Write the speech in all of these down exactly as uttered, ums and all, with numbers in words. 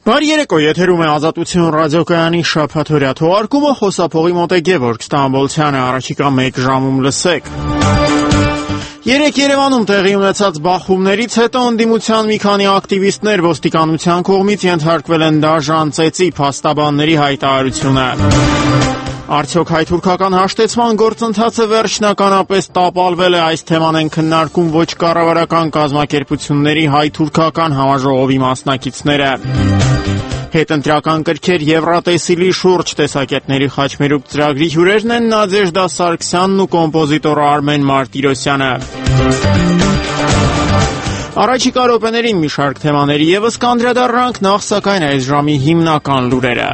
Բարի երեկո, եթերում է Ազատություն ռադիոկայանի շաբաթօրյա թողարկումը, խոսափողի մոտ է Գևորգ Ստամբոլցյանը, առաջիկա մեկ ժամում լսեք։ Երեկ Երևանում տեղի ունեցած բախումներից հետո ընդդիմության մի քանի ակտիվիստներ ոստիկանության կողմից ենթարկվել են դաժան ծեծի, փաստաբանների հայտարարությունը։ Արդյոք հայ-թուրքական հաշտեցման գործընթացը վերջնականապես տապալվել է, այս թեման են քննարկում ոչ կառավարական կազմակերպությունների հայ-թուրքական համաժողովի մասնակիցները։ Հետընտրական կրքեր Եվրատեսիլի շուրջ տեսակետների խաչմերուկ ծրագրի հյուրերն են Նադեժդա Սարգսյանն ու կոմպոզիտորը Արմեն Մարտիրոսյանը։ Առաջիկա րոպեներին մի շարք թեմաների ևս կանդրադառնանք, նախ սակայն այս ժամի հիմնական լուրերը։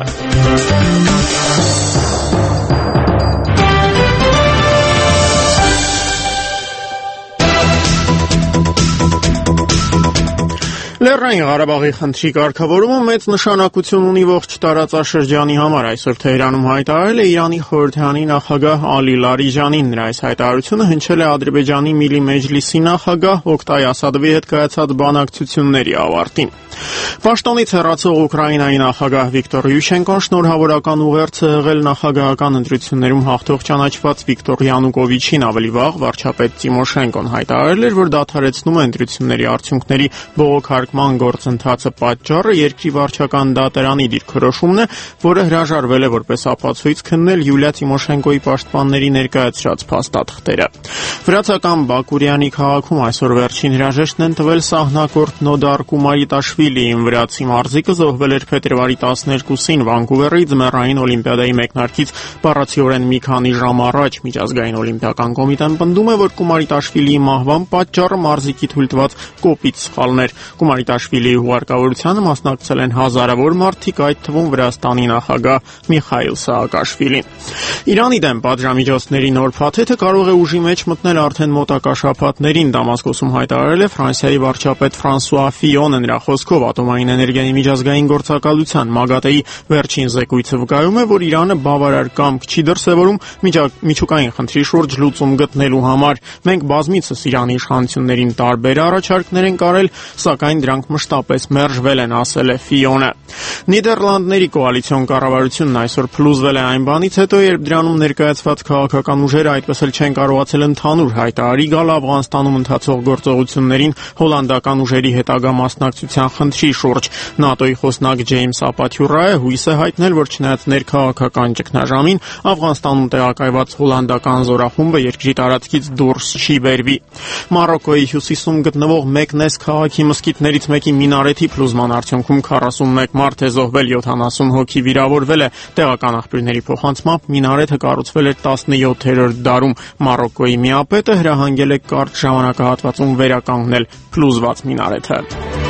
Լեռնային Ղարաբաղի խնդրի կարգավորումը մեծ նշանակություն ունի ողջ տարածաշրջանի համար, այսօր Թեհրանում հայտարարել է Իրանի խորհրդարանի նախագահ Ալի Լարիջանին, նրա այս հայտարարությունը հնչել է Ադրբեջանի Միլի Մեջլիսի նախագահ Օկտայ Ասադովի հետ կայացած բանակցությունների ավարտին։ Պաշտոնից հեռացող Ուկրաինայի նախագահ Վիկտոր Յուշենկոն շնորհավորական ուղերձ է եղել նախագահական ընտրություններում հաղթող ճանաչված Վիկտոր Յանուկովիչին, ավելի վաղ վարչապետ Տիմոշենկոն հայտարարել էր, որ դադարեցնում է ընտրությունների արդյունքների բողոքարկման գործընթացը, պատճառը երկրի վարչական դատարանի դիրքորոշումն է, որը հրաժարվել է որպես ապացույց քննել Յուլիա Տիմոշենկոյի պաշտպանների ներկայացրած փաստաթղթերը։ Վրացական Բակուրյանի քաղաքում այսօր վերջին հրաժեշտն են տվել սահնակորդ Նոդար Կումարիտաշվիլիին, վրացի մարզիկը զոհվել էր փետրվարի տասներկուսին Վանկուվերի ձմեռային օլիմպիադայի մեկնարկից բառացիորեն մի քանի ժամ առաջ։ Միջազգային օլիմպիական կոմիտեն պնդում է, որ Կումարիտաշվիլիի մահվան պատճառը մարզիկի թույլ տված կոպիտ սխալներ։ Կումարիտաշվիլիի հուղարկավորությանը մասնակցել են հազարավոր մարդիկ, այդ թվում Վրաստանի նախագահ Միխայիլ Սաակաշվիլին։ Իրանի դեմ պատժամիջոցների նոր փաթեթը կարող է ուժի մեջ մտնել արդեն մոտակա շաբաթներին, Դամասկոսում հայտարարել է Ֆրանսիայի վարչապետ Ֆրանսուଆ Ֆիոնը, նրա խոսքով ատոմային էներգիայի միջազգային գործակալության ՄԱԳԱՏԷ-ի վերջին զեկույցը վկայում է, որ Իրանը բավարար կամք չի դրսևորում միջուկային խնդրի շուրջ լուծում գտնելու համար։ Մենք բազմիցս Իրանի իշխանություններին տարբեր առաջարկներ ենք արել, սակայն դրանք մշտապես մերժվել են, ասել է Ֆիոնը։ Նիդերլանդների կոալիցիոն կառավարությունն այսօր փլուզվել է այն բանից հետո, երբ դրանում ներկայացված քաղաքական ուժերը այդպես էլ չեն կարողացել ընդհանուր հայտարարի գալ Աֆղանստանում ընթացող գործողություններին հոլանդական ուժերի հետագա մասնակցության խնդրի շուրջ։ ՆԱՏՕ-ի խոսնակ Ջեյմս Ապաթյուրայը հույս է հայտնել, որ չնայած ներքաղաքական ճգնաժամին Աֆղանստանում տեղակայված հոլանդական զորախումբը երկրի տարածքից դուրս չի բերվի։ Մարոկոյի հյուսիսում գտնվող Մեկնես քաղաքի մզկիթներից մեկի մինարեթի փլուզման արդյունքում քառասունմեկ մարդ է զոհվել, յոթանասուն հոգի վիրավորվել է։ Տեղական աղբյուրների փոխանցմամբ մինարեթը կառուցվել էր տասնյոթերորդ դարում։ Մարոկոյի միապետը հրահանգել է կարճ ժամանակահատվածում վերականգնել փլուզված մինարեթը։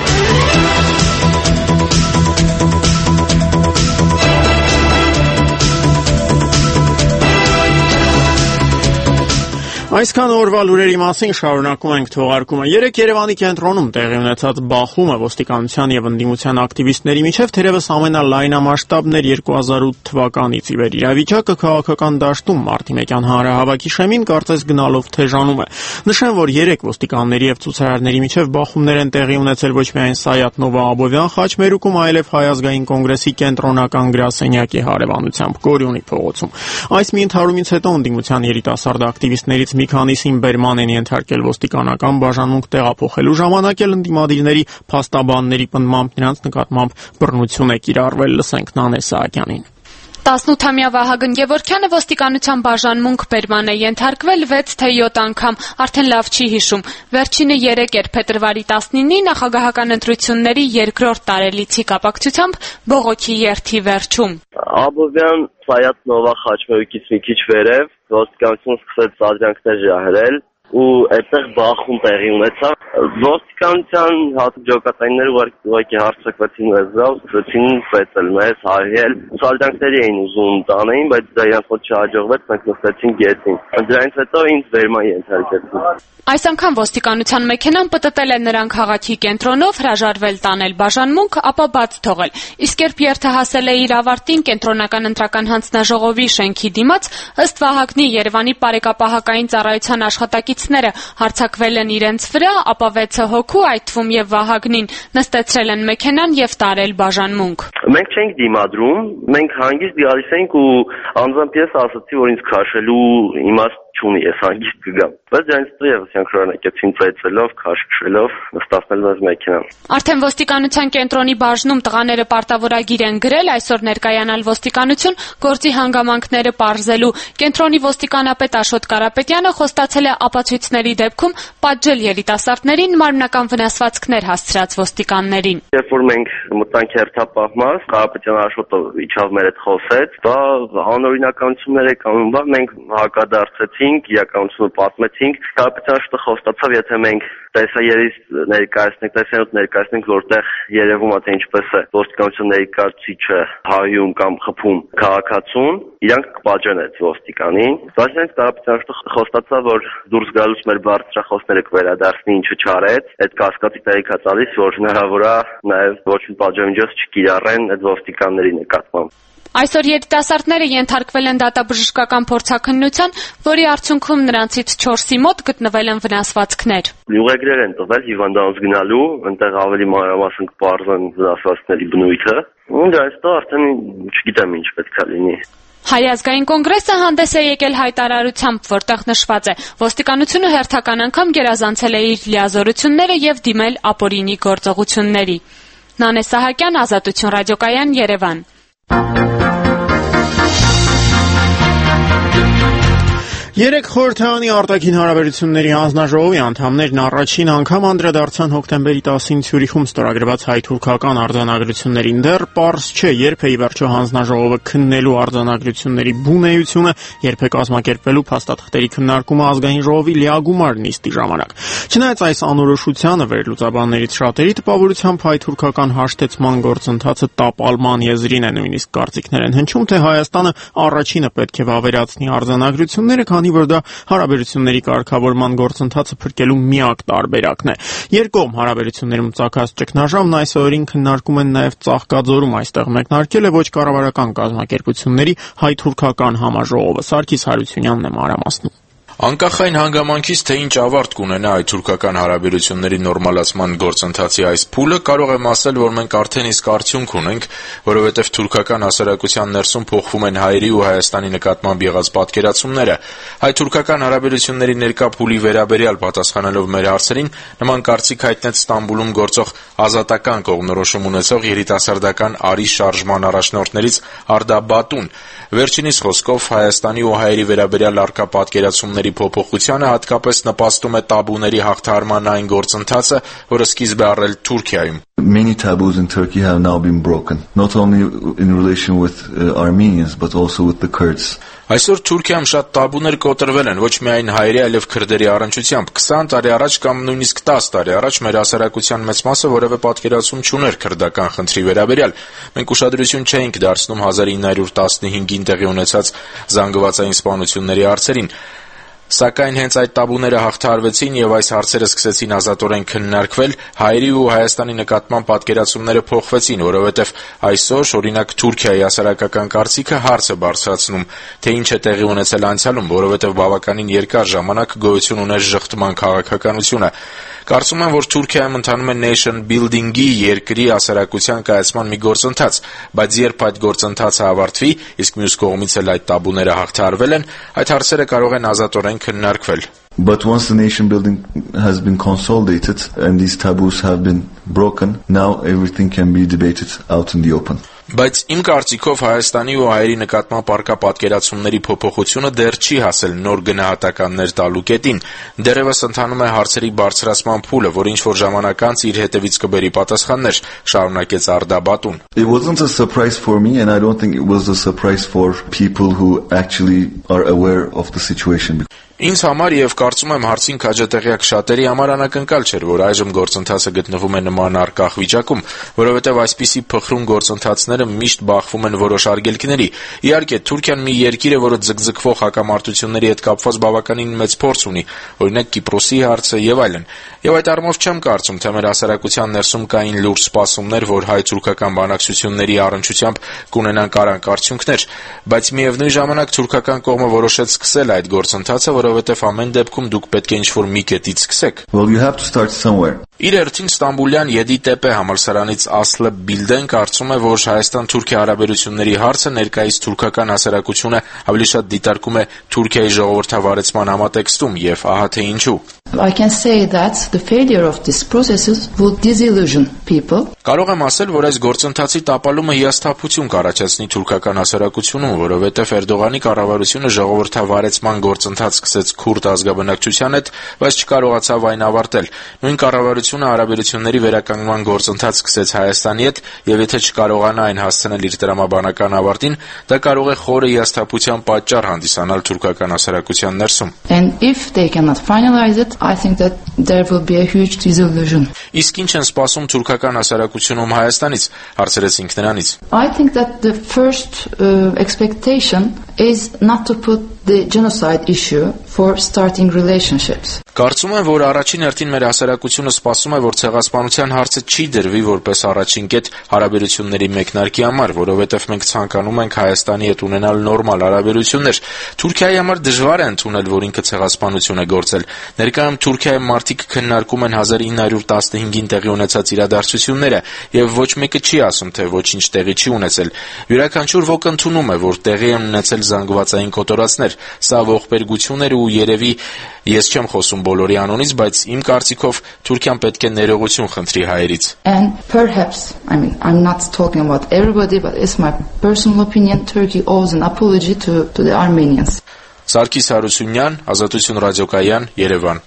Այսքան օրվա լուրերի մասին շարունակում ենք թողարկումը։ Երեկ Երևանի կենտրոնում տեղի ունեցած բախումը ոստիկանության եւ ընդդիմության ակտիվիստների միջև թերևս ամենալայնամասշտաբն էր երկու հազար ութ թվականից ի վեր։ Իրավիճակը քաղաքական դաշտում Մարտիրոսյան հանրահավաքի շեմին կարծես գնալով թեժանում է։ Նշեմ, որ երեկ ոստիկանների եւ ցուցարարների միջև բախումներ են տեղի ունեցել ոչ միայն Սայաթ Նովա-Աբովյան խաչմերուկում, այլև Հայ ազգային կոնգրեսի կենտրոնական գրասենյակի հարևանությամբ Գորյունի փողոցում։ Այս մի ընդհարումից հետո ընդդիմության երիտասարդ ակտիվիստներից մի քանիսին բերման են ենթարկել ոստիկանական բաժանմունք տեղափոխելու ժամանակ էլ ընդդիմադիրների փաստաբանների պնդմամբ նրանց նկատմամբ բռնություն է կիրառվել, լսենք Նանե Սահակյանին։ տասնութամյա Վահագն Գևորգյանը ոստիկանության բաժանմունք բերման է ենթարկվել վեց թե յոթ անգամ, արդեն լավ չի հիշում։ Վերջինը երեկ էր փետրվարի տասնինի նախագահական ընտրությունների երկրորդ տարելիցի կապակցությամբ բողոքի երթի վերջում։ Աբովյան Սայաթ Նովա խաչմերուկից մի քիչ վերև ոստիկանությունը սկսեց սադրանքներ ժահրել ու այդտեղ բախում տեղի ունեցավ։ Ոստիկանության հատուկ ջոկատայինները ուղղակի հարձակվեցին մեզ վրա, սկսեցին ֆեցել մեզ, հարել։ Սադրանքների էին ուզում տանեին, բայց դա իրենց մոտ չհաջողվեց, մենք նստեցին գետին։ Դրանից հետո ինձ վերման ենթարկեցին։ Այս անգամ ոստիկանության մեքենան պտտել է նրան քաղաքի կենտրոնով, հրաժարվել տանել բաժանմունք, ապա բաց թողել։ Իսկ երբ երթը հասել է իր ավարտին կենտրոնական ընտրական հանձնաժողովի շենքի դիմաց, ըստ Վահագնի Երևանի Պարեկապահակային ծառայության աշխատակից ապացույցները հարձակվել են իրենց վրա, ապա վեցը հոգու, այդ թվում եւ Վահագնին, նստեցրել են մեքենան եւ տարել բաժանմունք։ Մենք չենք դիմադրում, մենք հանգիստ գալիս ենք ու անձամբ ես ասացի, որ ինձ քաշելու իմաստ չունի, ես հանգիստ կգամ։ Բայց դրանից հետո եւս իրանք շարունակեցին ծեծելով, քաշքշելով, նստացնել մեզ մեքենան։ Արդեն ոստիկանության կենտրոնի բաժնում տղաները պարտավորագիր են գրել, այսօր ներկայանալ ոստիկանություն գործի հանգամանքները պարզելու։ Կենտրոնի ոստիկանապետ Աշոտ Կարապետյանը խոստացել է ապացույցների դեպքում պատժել երիտասարդներին մարմնական վնասվածքներ հասցրած ոստիկաններին։ Երբ որ մենք մտանք հերթապահմաս, Կարապետյան Աշոտը իջավ մեր հետ խոսեց, դա անօրինականություններ եկան, բա մենք հակադարձեցինք, իրականությունը պատմեցինք, Կարապետյան Աշոտը խոստացավ, եթե մենք տեսաերից ներկայացնենք, տեսանյութ ներկայացնենք, որտեղ երևում է թե ինչպես է ոստիկանության ներկայացուցիչը հայում կամ խփում քաղաքացուն, իրանք կպատժեն այդ ոստիկանին։ Բայց հենց Կարապետյան Աշոտը խոստացավ, որ դուրս գալուց մեր բարձրախոսները կվերադարձնի, ինչը չարեց, այդ կասկածի տեղիք է տալիս, որ հնարավոր է նաև ոչ մի պատժամիջոց չկիրառեն այդ ոստիկանների նկատմամբ։ Այսօր երիտասարդները ենթարկվել են դատաբժշկական փորձաքննության, որի արդյունքում նրանցից չորսի մոտ գտնվել են վնասվածքներ։ Ուղեգրեր են տվել հիվանդանոց գնալու, այնտեղ ավելի մանրամասն կպարզեն վնասվածքների բնույթը։ Ու դրանից արդեն չգիտեմ ինչ պետք է լինի։ Հայ ազգային կոնգրեսը հանդես է եկել հայտարարությամբ, որտեղ նշված է. ոստիկանությունը հերթական անգամ գերազանցել է իր լիազորությունները եւ դիմել ապօրինի գործողությունների։ Նանե Սահակյան, Ազատություն ռադիոկայան, Երևան։ Երեք խորհրդարանի արտաքին հարաբերությունների հանձնաժողովի անդամներն առաջին անգամ անդրադարձան հոկտեմբերի տասին Ցյուրիխում ստորագրված հայ-թուրքական արձանագրություններին։ Դեռ պարզ չէ, երբ է ի վերջո հանձնաժողովը քննելու արձանագրությունների բունեությունը, երբ է կազմակերպվելու փաստաթղթերի քննարկումը ազգային ժողովի լիագումար նիստի ժամանակ։ Չնայած այս անորոշությանը վերլուծաբաններից շատերի տպավորությամբ հայ-թուրքական հաշտեցման գործընթացը տապալման եզրին է, նույնիսկ կարծիքներ են հնչում, թե Հայաստանը առաջինը պետք է վավերացնի արձանագրությունները, քանի որ դա հարաբերությունների կարգավորման գործընթացը փրկելու միակ տարբերակն է։ Երկկողմ հարաբերություններում ծագած ճգնաժամն այս օրերին քննարկում են նաև Ծաղկաձորում, այստեղ մեկնարկել է ոչ կառավարական կազմակերպությունների հայ-թուրքական համաժողովը։ Սարգիս Հարությունյանն է մանրամասնում։ Անկախ այն հանգամանքից, թե ինչ ավարտ կունենա հայ-թուրքական հարաբերությունների նորմալացման գործընթացի այս փուլը, կարող եմ ասել, որ մենք արդեն իսկ արդյունք ունենք, որովհետև թուրքական հասարակության ներսում փոխվում են հայերի ու Հայաստանի նկատմամբ եղած պատկերացումները։ Հայ-թուրքական հարաբերությունների ներկա փուլի վերաբերյալ պատասխանելով մեր հարցերին, նման կարծիք հայտնեց Ստամբուլում գործող ազատական կողմնորոշում ունեցող երիտասարդական արի շարժման առաջնորդներից Արտա Բատուն։ Վերջինիս խոսքով Հայաստանի ու հայերի վերաբերյալ առկա պատկերացումների փոփոխությանը հատկապես նպաստում է տաբուների հաղթահարման այն գործընթացը, որը սկիզբ է առել Թուրքիայում։ Many taboos in Turkey have now been broken, not only in relation with uh, Armenians, but also with the Kurds. Այսօր Թուրքիայում շատ տաբուներ կոտրվել են ոչ միայն հայերի, այլև քրդերի առնչությամբ։ քսան տարի առաջ կամ նույնիսկ տասը տարի առաջ մեր հասարակության մեծ մասը որևէ պատկերացում չուներ քրդական խնդրի վերաբերյալ։ Մենք ուշադրություն չէինք դարձնում հազար ինը հարյուր տասնհինգին տեղի ունեցած զանգվածային սպանությունների հարցերին։ Սակայն հենց այդ տաբուները հաղթահարվեցին եւ այս հարցերը սկսեցին ազատորեն քննարկվել, հայերի ու Հայաստանի նկատմամբ պատկերացումները փոխվեցին, որովհետեւ այսօր, օրինակ, Թուրքիայի հասարակական կարծիքը հարց է բարձրացնում, թե ինչ է տեղի ունեցել անցյալում, որովհետեւ բավականին երկար ժամանակ գոյություն ուներ ժխտման քաղաքականությունը։ Կարծում եմ, որ Թուրքիայում ընթանում է nation building-ի երկրի հասարակության կայացման մի գործընթաց, բայց երբ այդ գործընթացը ավարտվի, իսկ մյուս կողմից էլ այդ տաբուները հաղթահարվել են, այդ հարցերը կարող են ազատորեն քննարկվել։ But once the nation building has been consolidated and these taboos have been broken, now everything can be debated out in the open. Բայց իմ կարծիքով Հայաստանի ու հայերի նկատմամբ առկա պատկերացումների փոփոխությունը դեռ չի հասել նոր գնահատականներ տալու կետին։ Դեռևս ընթանում է հարցերի բարձրացման փուլը, որ ինչ-որ ժամանակ անց իր հետևից կբերի պատասխաններ, շարունակեց Արտա Բատուն։ It wasn't a surprise for me, and I don't think it was a surprise for people who actually are aware of the situation. Ինձ համար եւ կարծում եմ հարցին քաջատեղյակ շատերի համար անակնկալ չէր, որ այժմ գործընթացը գտնվում է նման առկախ վիճակում, որովհետեւ այսպիսի փխրուն գործընթացները միշտ բախվում են որոշ արգելքների։ Իհարկե, Թուրքիան մի երկիր է, որը ձգձգվող հակամարտությունների հետ կապված բավականին մեծ փորձ ունի, օրինակ Կիպրոսի հարցը եւ այլն։ Եվ այդ առումով չեմ կարծում, թե մեր հասարակության ներսում կային լուրջ սպասումներ, որ հայ-թուրքական բանակցությունների առնչությամբ կունենան կարանկ արդյունքներ, բայց միևնույն ժամանակ թուրքական կողմը որոշեց սկսել այդ գործընթացը, որը որովհետև ամեն դեպքում դուք պետք է ինչ-որ մի կետից սկսեք։ Well, you have to start somewhere. Իր հերթին Ստամբուլյան Եդիտեպե համալսարանից Ասլը Բիլդեն կարծում է, որ Հայաստան-Թուրքիա հարաբերությունների հարցը ներկայիս թուրքական հասարակությունը ավելի շատ դիտարկում է Թուրքիայի ժողովրդավարեցման համատեքստում, եւ ահա թե ինչու։ I can say that the failure of these processes will disillusion people. Կարող եմ ասել, որ այս գործընթացի տապալումը հիասթափություն կառաջացնի թուրքական հասարակությունում, որովհետև Էրդողանի կառավարությունը ժողովրդավարեցման գործընթաց սկսեց քուրդ ազգաբնակչության հետ, բայց չկարողացավ այն ավարտել։ Նույն կառավարությունը հարաբերությունների վերականգնման գործընթաց սկսեց Հայաստանի հետ, եւ եթե չկարողանա այն հասցնել իր տրամաբանական ավարտին, դա կարող է խորը հիասթափության պատճառ հանդիսանալ թուրքական հասարակության ներսում։ And if they cannot finalize it, I think that there will be a huge disillusion. Իսկ ինչ են սպասում թուրքական հասարակությունում Հայաստանից, հարցրեցինք նրանից։ I think that the first uh, expectation is not to put the genocide issue for starting relationships. Կարծում եմ, որ առաջին հերթին մեր հասարակությունը սպասում է, որ ցեղասպանության հարցը չի դրվի որպես առաջին կետ հարաբերությունների մեկնարկի համար, որովհետև մենք ցանկանում ենք Հայաստանի հետ ունենալ նորմալ հարաբերություններ։ Թուրքիայի համար դժվար է ընդունել, որ ինքը ցեղասպանություն է գործել։ Ներկայում Թուրքիայի մարդիկ քննարկում են հազար ինը հարյուր տասնհինգին տեղի ունեցած իրադարձությունները, եւ ոչ մեկը չի ասում, թե ոչինչ տեղի չի ունեցել։ Յուրաքանչյուր ոք ընդունում է, որ տեղի են ունեցել զանգվածային կոտորածներ։ Սա ողբերգություն էր ու երևի ես չեմ խոսում բոլորի անունից, բայց իմ կարծիքով Թուրքիան պետք է ներողություն խնդրի հայերից։ And perhaps, I mean, I'm not talking about everybody, but it's my personal opinion, Turkey owes an apology to, to the Armenians. Սարգիս Հարությունյան, Ազատություն ռադիոկայան, Երևան։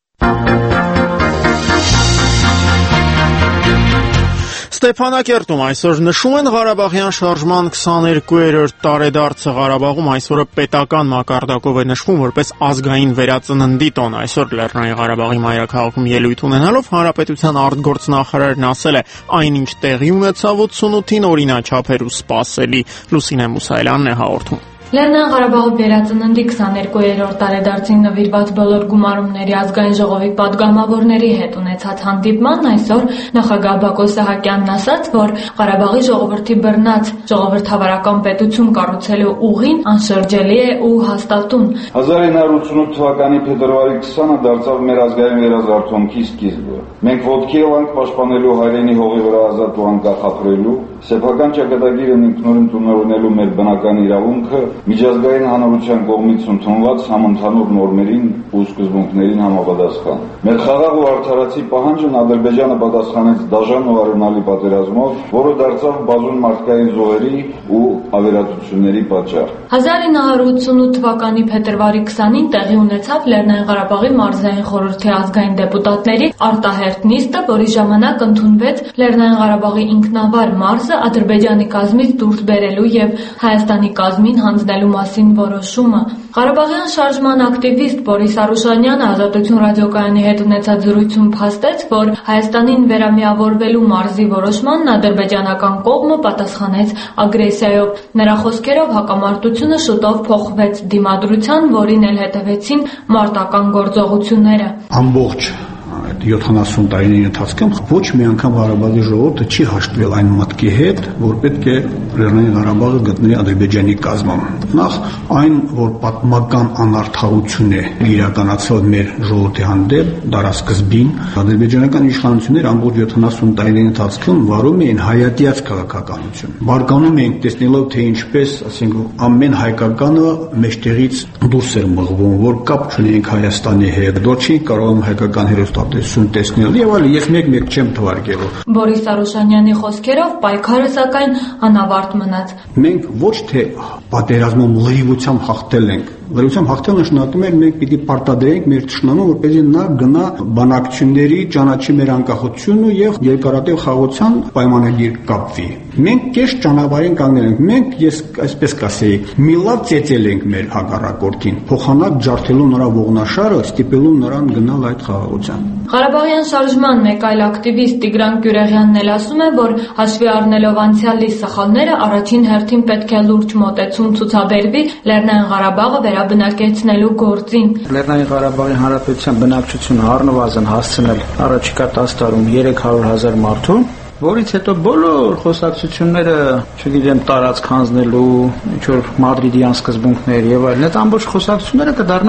Ստեփանակերտում այսօր նշում են Ղարաբաղյան շարժման քսաներկուերորդ տարեդարձը։ Ղարաբաղում այսօրը պետական մակարդակով է նշվում որպես ազգային վերածննդի տոն։ Այսօր Լեռնային Ղարաբաղի մայրաքաղաքում ելույթ ունենալով Հանրապետության արտգործնախարարն ասել է, այնինչ տեղի ունեցավ ութսունութին օրինաչափ էր ու սպասելի։ Լուսինե Մուսայելյանն է հաղորդում։ Լեռնային Ղարաբաղի վերածննդի քսաներկուերորդ տարեդարձին նվիրված բոլոր գումարումների ազգային ժողովի պատգամավորների հետ ունեցած հանդիպման այսօր նախագահ Բակո Սահակյանն ասաց, որ Ղարաբաղի ժողովրդի բռնած ժողովրդավարական պետություն կառուցելու ուղին անշրջելի է ու հաստատուն։ հազար ինը հարյուր ութսունութ թվականի փետրվարի քսանը դարձավ մեր ազգային վերազարթոնքի սկիզբը։ Մենք ոտքի ելանք պաշտպանելու հայրենի հողի վրա ազատ ու անկախ ապրելու, սեփական ճակատագիրն ինքնուրույն տոնավորելու մեր բնական իրավունքը միջազգային հանրության կողմից ընդունված համընդհանուր նորմերին ու սկզբունքներին համապատասխան։ Մեր խաղաղ ու արդարացի պահանջն Ադրբեջանը պատասխանեց դաժան ու արյունալի պատերազմով, որը դարձավ բազում մարդկային զոհերի ու ավերածությունների պատճառ։ հազար ինը հարյուր ութսունութ թվականի փետրվարի քսանին տեղի ունեցավ Լեռնային Ղարաբաղի մարզային խորհրդի ազգային դեպուտատների արտահերթ նիստը, որի ժամանակ ընդունվեց Լեռնային Ղարաբաղի ինքնավար մարզը Ադրբեջանի կազմից դուրս բերելու եւ Հայաստանի կազմին հանձնելու մասին որոշումը։ Ղարաբաղյան շարժման ակտիվիստ Բորիս Արուշանյանը Ազատություն ռադիոկայանի հետ ունեցած զրույցում փաստեց, որ Հայաստանին վերամիավորվելու մարզի որոշմանն ադրբեջանական կողմը պատասխանեց ագրեսիայով։ Նրա խոսքերով հակամարտությունը շուտով փոխվեց դիմադրության, որին էլ հետևեցին մարտական գործողությունները։ Ամբողջ յոթանասուն տարիների ընթացքում ոչ մի անգամ Ղարաբաղի ժողովուրդը չի հաշտվել այն մտքի հետ, որ պետք է Լեռնային Ղարաբաղը գտնվի Ադրբեջանի կազմում։ Նախ այն, որ պատմական անարդարություն է իրականացվել մեր ժողովրդի հանդեպ դարասկզբին, ադրբեջանական իշխանությունները ամբողջ յոթանասուն տարիների ընթացքում վարում էին հայատյաց քաղաքականություն։ Բարկանում էին տեսնելով, թե ինչպես, ասենք, ամեն հայկականը մեջտեղից դուրս էր մղվում, որ կապ չունենք Հայաստանի հետ, որ չի կարող հայկական հերոստատեսություն տեսնել եւ այլն, ես մեկ-մեկ չեմ թվարկելու։ Բորիս Արուշանյանի խոսքերով պայքարը սակայն անավարտ մնաց։ Մենք ոչ թե պատերազմում լրիվությամբ հաղթել ենք, լրիվությամբ հաղթել նշանակում է մենք պիտի պարտադրենք մեր ճշնամուն, որպեսզի նա գնա բանակցությունների, ճանաչի մեր անկախությունը եւ երկարատև խաղաղության պայմանագիր կապվի։ Մենք կես ճանապարհին կանգնել ենք։ Մենք, ես այսպես կասեի, մի լավ ծեծել ենք մեր հակառակորդին, փոխանակ ջարդելու նրա ողնաշարը, ստիպելու նրան գնալ այդ խաղաղության։ Ղարաբաղյան շարժման մեկ այլ ակտիվիստ Տիգրան Գյուրեղյանն էլ ասում է, որ հաշվի առնելով անցյալի սխալները, առաջին հերթին պետք է լուրջ մոտեցում ցուցաբերվի Լեռնային Ղարաբաղը վերաբնակեցնելու գործին։ Լեռնային Ղարաբաղի Հանրապետության բնակչությունը առնվազն հասցնել առաջիկա տասը տարում երեք հարյուր հազար մարդու, որից հետո բոլոր խոսակցությունները, չգիտեմ, տարածք հանձնելու, ինչ որ մադրիդյան սկզբունքներ եւ այլն, այդ ամբողջ խոսակցությունները կդառնան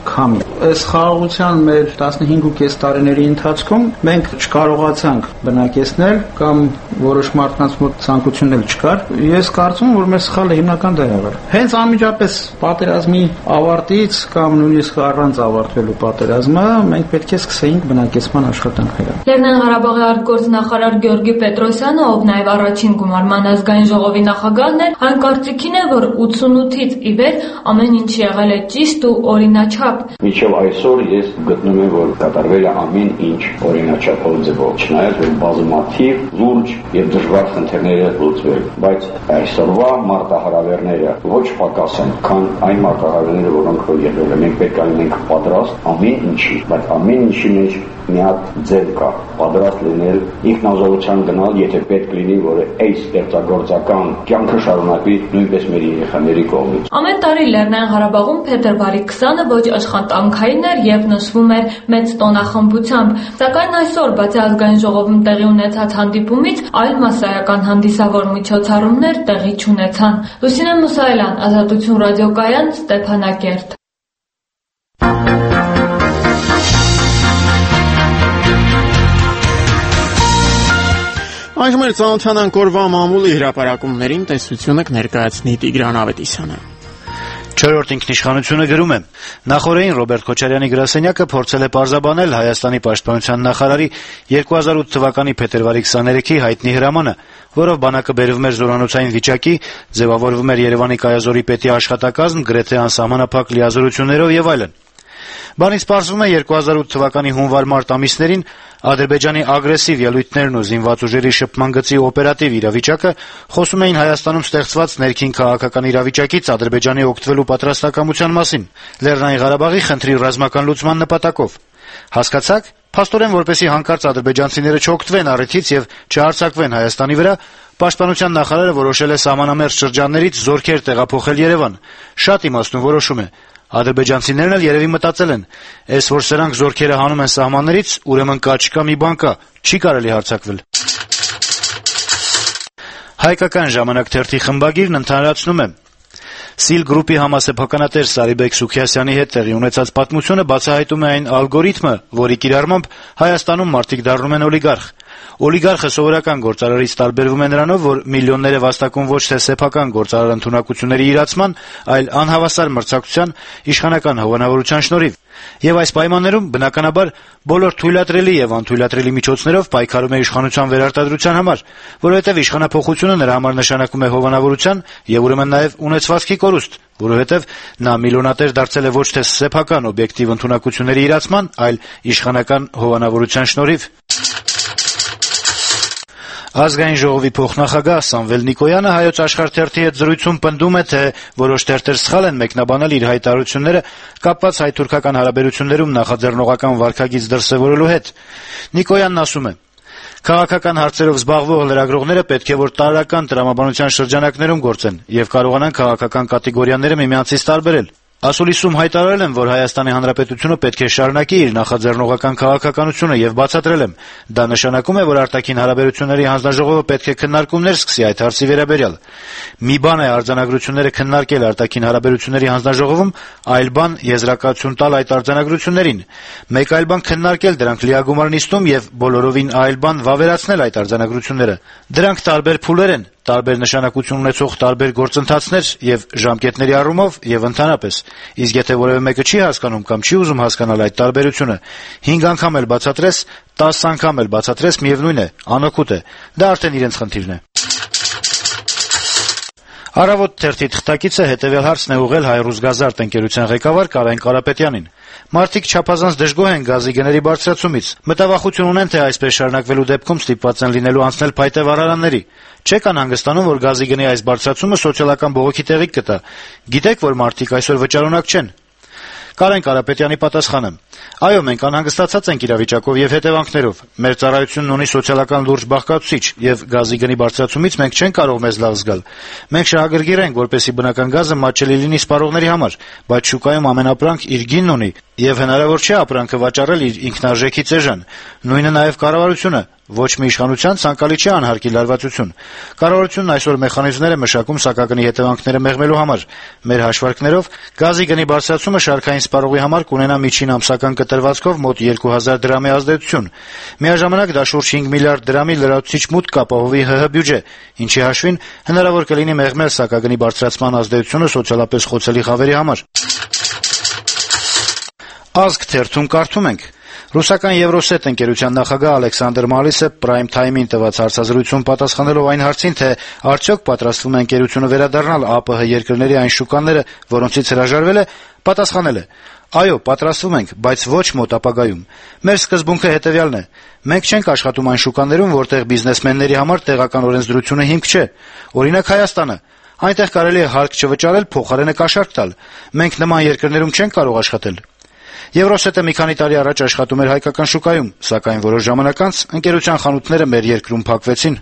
քամի։ Այս խաղաղության մեր տասնհինգ ու կես տարիների ընթացքում մենք չկարողացանք բնակեցնել կամ որոշ մարդկանց մոտ ցանկություն էլ չկար։ Ես կարծում եմ, որ մեր սխալը հիմնական դա եղել։ Հենց անմիջապես պատերազմի ավարտից կամ նույնիսկ առանց ավարտվելու պատերազմը մենք պետք է սկսեինք բնակեցման աշխատանքները։ Լեռնային Ղարաբաղի արտգործնախարար Գեորգի Պետրոսյանը, ով նաև առաջին գումարման ազգային ժողովի նախագահն էր, այն կարծիքին է, որ ութսունութից ի վեր ամեն ինչ եղել է ճիշտ ու օրինաչափ։ Մինչև այսօր ես գտնում եմ, որ կատարվել է ամեն ինչ օրինաչափով ձևով, չնայած որ բազմաթիվ լուրջ եւ դժվար խնդիրներ են լուծվել, բայց այսօրվա մարտահրավերները ոչ պակաս են, քան այն մարտահրավերները, որոնք որ եղել են։ Մենք պետք է լինենք պատրաստ ամեն ինչի, բայց ամեն ինչի մեջ մի հատ ձև կա, պատրաստ լինել ինքնազոհության գնալ, եթե պետք լինի, որ այս ստեղծագործական կյանքը շարունակվի նույնպես մեր երեխաների կողմից։ Ամեն տարի Լեռնային Ղարաբաղում փետրվարի քսանը ոչ աշխատանքային էր եւ նշվում էր մեծ տոնախմբությամբ, սակայն այսօր բացի ազգային ժողովում տեղի ունեցած հանդիպումից այլ մասսայական հանդիսավոր միջոցառումներ տեղի չունեցան։ Լուսինե Մուսայելյան, Ազատություն ռադիոկայան, Ստեփանակերտ։ Այժմ էլ ծանոթանանք օրվա մամուլի հրապարակումներին, տեսությունը կներկայացնի Տիգրան Ավետիսյանը։ Չորրորդ ինքնիշխանությունը գրում է. նախորդին Ռոբերտ Քոչարյանի գրասենյակը փորձել է պարզաբանել Հայաստանի պաշտպանության նախարարի երկու հազար ութ թվականի փետրվարի քսաներեքի հայտնի հրամանը, որով բանակը բերվում էր զորանոցային վիճակի, ձևավորվում էր Երևանի կայազորի պետի աշխատակազմ, գրեթե անսահմանափակ լիազորություններով եւ այլն։ Բանից պարզվում է երկու հազար ութ թվականի հունվար-մարտ ամիսներին Ադրբեջանի ագրեսիվ ելույթներն ու զինված ուժերի շփման գծի օպերատիվ իրավիճակը խոսում էին Հայաստանում ստեղծված ներքին քաղաքական իրավիճակից Ադրբեջանի օգտվելու պատրաստակամության մասին, Լեռնային Ղարաբաղի խնդրի ռազմական լուծման նպատակով։ Հասկացաք, փաստորեն, որպեսզի հանկարծ ադրբեջանցիները չօգտվեն առիթից եւ չհարձակվեն Հայաստանի վրա, պաշտպանության նախարարը որոշել է սահմանամերձ շրջաններից զորքեր տեղափոխել Երևան։ Շատ իմաստուն որոշում է։ Ադրբեջանցիներն էլ երևի մտածել են, այս որ սրանք զորքերը հանում են սահմաններից, ուրեմն կա չկա մի բան կա, չի կարելի հարձակվել։ Հայկական ժամանակ թերթի խմբագիրն ընդհանրացնում է. Սիլ գրուպի համասեփականատեր Սարիբեկ Սուքիասյանի հետ տեղի ունեցած պատմությունը բացահայտում է այն ալգորիթմը, որի կիրառմամբ Հայաստանում մարդիկ դառնում են օլիգարխ։ Օլիգարխը սովորական գործարարից տարբերվում է նրանով, որ միլիոններ է վաստակում ոչ թե սեփական գործարար ընդունակությունների իրացման, այլ անհավասար մրցակցության, իշխանական հովանավորության շնորհիվ։ Եվ այս պայմաններում, բնականաբար, բոլոր թույլատրելի եւ անթույլատրելի միջոցներով պայքարում է իշխանության վերարտադրության համար, որովհետեւ իշխանափոխությունը նրա համար նշանակում է հովանավորության եւ ուրեմն նաեւ ունեցվածքի կորուստ, որովհետեւ նա միլիոնատեր դարձել է ոչ թե սեփական օբյեկտիվ ընդունակությունների իրացման, այլ իշխանական հովանավորության շնորհիվ։ Ազգային ժողովի փոխնախագահ Սամվել Նիկոյանը Հայոց Աշխարհ թերթի հետ զրույցում պնդում է, թե որոշ թերթեր սխալ են մեկնաբանել իր հայտարարությունները կապված հայ-թուրքական հարաբերություններում նախաձեռնողական վարքագիծ դրսևորելու հետ։ Նիկոյանն ասում է. Քաղաքական հարցերով զբաղվող լրագրողները պետք է որ տարրական տրամաբանության շրջանակներում գործեն եւ կարողանան քաղաքական կատեգորիաները միմյանցից տարբերել։ Ասուլիսում հայտարարել եմ, որ Հայաստանի Հանրապետությունը պետք է շարունակի իր նախաձեռնողական քաղաքականությունը եւ բացատրել եմ. դա նշանակում է, որ արտաքին հարաբերությունների հանձնաժողովը պետք է քննարկումներ սկսի այդ հարցի վերաբերյալ։ Մի բան է արձանագրությունները քննարկել արտաքին հարաբերությունների հանձնաժողովում, այլ բան եզրակացություն տալ այդ արձանագրություններին։ Մեկ այլ բան քննարկել դրանք լիագումար նիստում եւ բոլորովին այլ բան վավերացնել այդ արձանագրությունները։ Դրանք տարբեր փուլեր են, տարբեր նշանակություն ունեցող տարբեր գործընթացներ եւ ժամկետների առումով եւ ընդհանրապես։ Իսկ եթե որևէ մեկը չի հասկանում կամ չի ուզում հասկանալ այդ տարբերությունը, հինգ անգամ էլ բացատրես, տասը անգամ էլ բացատրես, միևնույն է, անօգուտ է։ Դա արդեն իրենց խնդիրն է։ Առավոտ թերթի թղթակիցը հետեւյալ հարցն է ուղղել Հայ-Ռուսգազարդ ընկերության ղեկավար Կարեն Կարապետյանին։ Մարդիկ չափազանց դժգոհ են գազի գների բարձրացումից։ Մտավախություն ունեն, թե այսպես շարունակվելու դեպքում ստիպված են լինելու անցնել փայտե վառարանների։ Չեք անհանգստանում, որ գազի գնի այս բարձրացումը սոցիալական բողոքի տեղիք կտա։ Գիտեք, որ մարդիկ այսօր վճարունակ չեն։ Կարեն Կարապետյանի պատասխանը. Այո, մենք անհանգստացած ենք իրավիճակով եւ հետևանքներով։ Մեր ծառայությունն ունի սոցիալական լուրջ բաղկացուցիչ եւ գազի գնի բարձրացումից մենք չենք կարող մեզ լավ զգալ։ Մենք շահագրգիռ ենք, որպեսզի բնական գազը մատչելի լինի սպառողների համար, բայց շուկայում ամեն ապրանք իր գինն ունի եւ հնարավոր չէ ապրանքը վաճառել իր ինքնարժեքի ծեժան։ Նույնը նաեւ կառավարությունը, Ոչ մի իշխանության ցանկալի չէ անհարկի լարվածություն։ Կառավարությունն այսօր մեխանիզմներ է մշակում սակագնի հետևանքները մեղմելու համար։ Մեր հաշվարկներով գազի գնի բարձրացումը շարքային սպառողի համար կունենա միջին ամսական կտրվածքով մոտ երկու հազար դրամի ազդեցություն։ Միաժամանակ դա շուրջ հինգ միլիարդ դրամի լրացուցիչ մուտք կապահովի ՀՀ բյուջե, ինչի հաշվին հնարավոր կլինի մեղմել սակագնի բարձրացման ազդեցությունը սոցիալապես խոցելի խավերի համար։ Ազգ թերթում կարդում ենք. Ռուսական Եվրոսետ ընկերության նախագահ Ալեքսանդր Մալիսը Prime Time-ին տված հարցազրույցում պատասխանելով այն հարցին, թե արդյոք պատրաստվում է ընկերությունը վերադառնալ ԱՊՀ երկրների այն շուկաները, որոնցից հրաժարվել է, պատասխանել է. «Այո, պատրաստվում ենք, բայց ոչ մոտ ապագայում։ Մեր սկզբունքը հետևյալն է. մենք չենք աշխատում այն շուկաներում, որտեղ բիզնեսմենների համար տեղական օրենսդրությունը հիմք չէ։ Օրինակ Հայաստանը։ Այնտեղ կարելի է հարկ չվճարել, փոխարենը կաշառք տալ։ Մենք նման երկրներում չենք կարող աշխատել»։ Եվրոսետը մի քանի տարի առաջ աշխատում էր հայկական շուկայում, սակայն որոշ ժամանակ անց ընկերության խանութները մեր երկրում փակվեցին։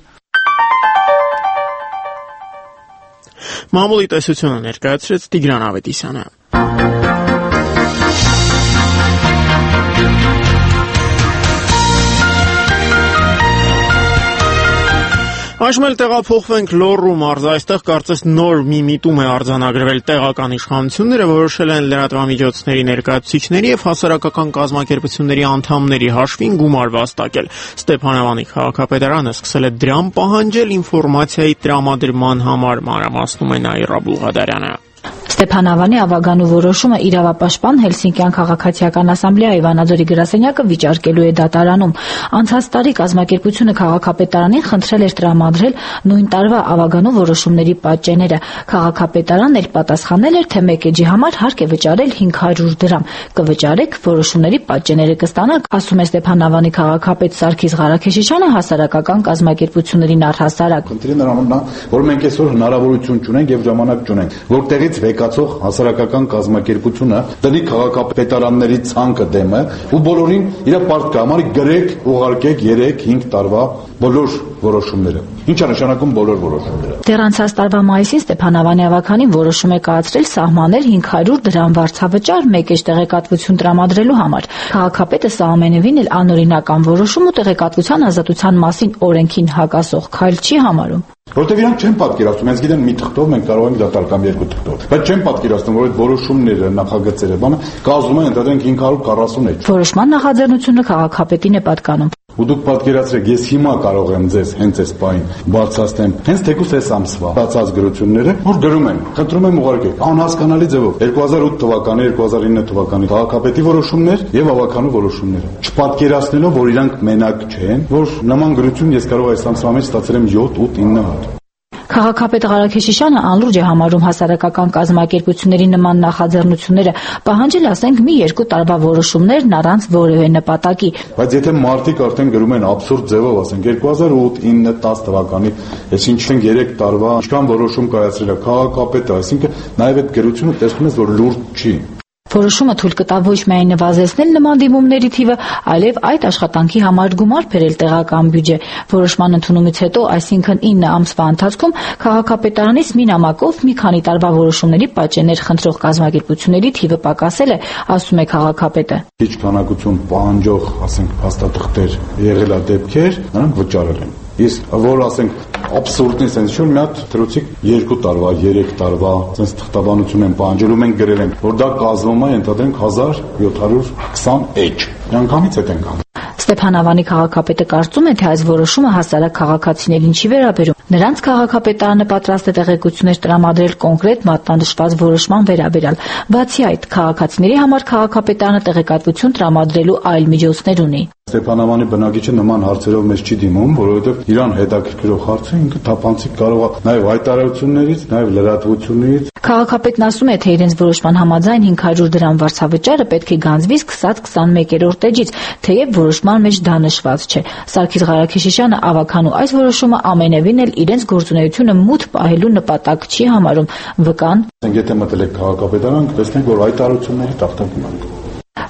Մամուլի տեսությունը ներկայացրեց Տիգրան Ավետիսյանը։ Այժմ էլ տեղափոխվենք Լոռու մարզ, այստեղ կարծես նոր մի միտում է արձանագրվել տեղական իշխանությունները, որոշել են լրատվամիջոցների ներկայացուցիչների եւ հասարակական կազմակերպությունների անդամների հաշվին գումար վաստակել։ Ստեփանավանի քաղաքապետարանը սկսել է դրամ պահանջել ինֆորմացիայի տրամադրման համար, մանրամասնում է Նաիրա Բուղադարյանը։ Ստեփանավանի ավագանու որոշումը իրավապաշտպան Հելսինկյան քաղաքացիական ասամբլեայի Վանաձորի գրասենյակը վիճարկելու է դատարանում։ Անցած տարի կազմակերպությունը քաղաքապետարանին խնդրել էր տրամադրել նույն տարվա ավագանու որոշումների պատճենները։ Քաղաքապետարանն էլ պատասխանել էր, թե մեկ էջի համար հարկ է վճարել հինգ հարյուր դրամ։ Կվճարեք, որոշումների պատճենները կստանաք, ասում է Ստեփանավանի քաղաքապետ Սարգիս Ղարաքեշիշյանը հասարակական կազմակերպություններին առհասարակ։ Խնդիրը նրանումն է, որ մենք այսօր հնարավորություն չունենք եւ ժամանակ չունենք, որտեղից վեկացող հասարակական կազմակերպությունը դնի քաղաքապետարանների ցանկը դեմը ու բոլորին իր պարտքը համար գրեք, ուղարկեք երեք հինգ տարվա բոլոր որոշումները։ Ինչ է նշանակում բոլոր որոշումները։ Դեռ անցած տարվա մայիսին Ստեփանավանի ավականին որոշում է կայացրել սահմանել հինգ հարյուր դրամ վարձավճար մեկ էջ տեղեկատվություն տրամադրելու համար։ Քաղաքապետը սա ամենևին էլ անօրինական որոշում ու տեղեկատվության ազատության մասին օրենքին հակասող քայլ չի համարում։ Որտեւ իրանք չեն պատկերացնում, հենց գիտեն մի թղթով մենք կարող ենք դատալ կամ երկու թղթով, բայց չեն պատկերացնում, որ այդ որոշումները, նախագծերը, բանը կազմում են ընդհանրենք հինգ հարյուր քառասուն էջ։ Որոշման նախաձեռնությունը քաղաքապետին է պատկանում։ Ու դուք պատկերացրեք, ես հիմա կարող եմ ձեզ հենց այս պահին բարձրացնեմ հենց թեկուզ այս ամսվա բացած գրությունները, որ գրում են, խնդրում եմ ուղարկեք անհասկանալի ձևով երկու հազար ութ թվականի, երկու հազար ինը թվականի քաղաքապետի որոշումներ եւ ավականու որոշումները, չպատկերացնելով, որ իրանք մենակ չեն, որ նման գրություն ես կարող այս ամսվա մեջ ստացել եմ յոթ ութ ինը հատ։ Քաղաքապետ Ղարաքեշիշյանը անլուրջ է համարում հասարակական կազմակերպությունների նման նախաձեռնությունները, պահանջել ասենք մի երկու տարվա որոշումներն առանց որևէ նպատակի։ Բայց եթե մարդիկ արդեն գրում են աբսուրդ ձևով, ասենք երկու հազար ութ ինը դաս թվականի, այսինքն երեք տարվա ինչքան որոշում կայացրել է քաղաքապետը, այսինքն նաև այդ գրությունը տեսնում ես, որ լուրջ չի։ Որոշումը թույլ կտա ոչ միայն նվազեցնել նման դիմումների թիվը, այլև այդ աշխատանքի համար գումար բերել տեղական բյուջե։ Որոշման ընդունումից հետո, այսինքն ինը ամսվա ընթացքում քաղաքապետարանից մի նամակով մի քանի տարվա որոշումների պատճեններ խնդրող կազմակերպությունների թիվը պակասել է, ասում է քաղաքապետը։ Քիչ քանակություն պահանջող, ասենք, փաստաթղթեր եղել է դեպքեր, նրանք վճարել են։ Իսկ որ ասենք աբսուրդն է, sense շուտ մի հատ թրուցիկ երկու տարվա, երեք տարվա sense թղթաբանություն են պահանջել ու մենք գրել ենք, որ դա կազմում է ընդհանրենք հազար յոթ հարյուր քսան էջ։ Միանգամից հետ ենք անում։ Ստեփանավանի քաղաքապետը կարծում է, թե այս որոշումը հասարակ քաղաքացիներին չի վերաբերում։ Նրանց քաղաքապետարանը պատրաստ է տեղեկություններ տրամադրել կոնկրետ մատնանշված որոշման վերաբերյալ։ Բացի այդ, քաղաքացիների համար քաղաքապետարանը տեղեկատվություն տրամադրելու այլ միջոցներ ունի։ Ստեփանավանի բնակիչը նման հարցերով մեզ չի դիմում, որովհետև իրան հետաքրքրող հարցը ինքը թափանցիկ կարող է նաև հայտարարություններից, նաև լրատվություններից։ Քաղաքապետն ասում է, թե իրենց որոշման համաձայն հինգ հարյուր դրամ վարձավճարը պետք է գանձվի սկսած քսանմեկերորդ էջից, թեև որոշման մեջ դա նշված չէ։ Սարգիս Ղարաքեշիշյանը ավականու այս որոշումը ամենևին էլ իրենց գործունեությունը մութ պահելու նպատակ չի համարում։ Վկան. Եթե մտել եք քաղաքապետարան, տեսնենք, որ հայտարարությունների տախտակում են։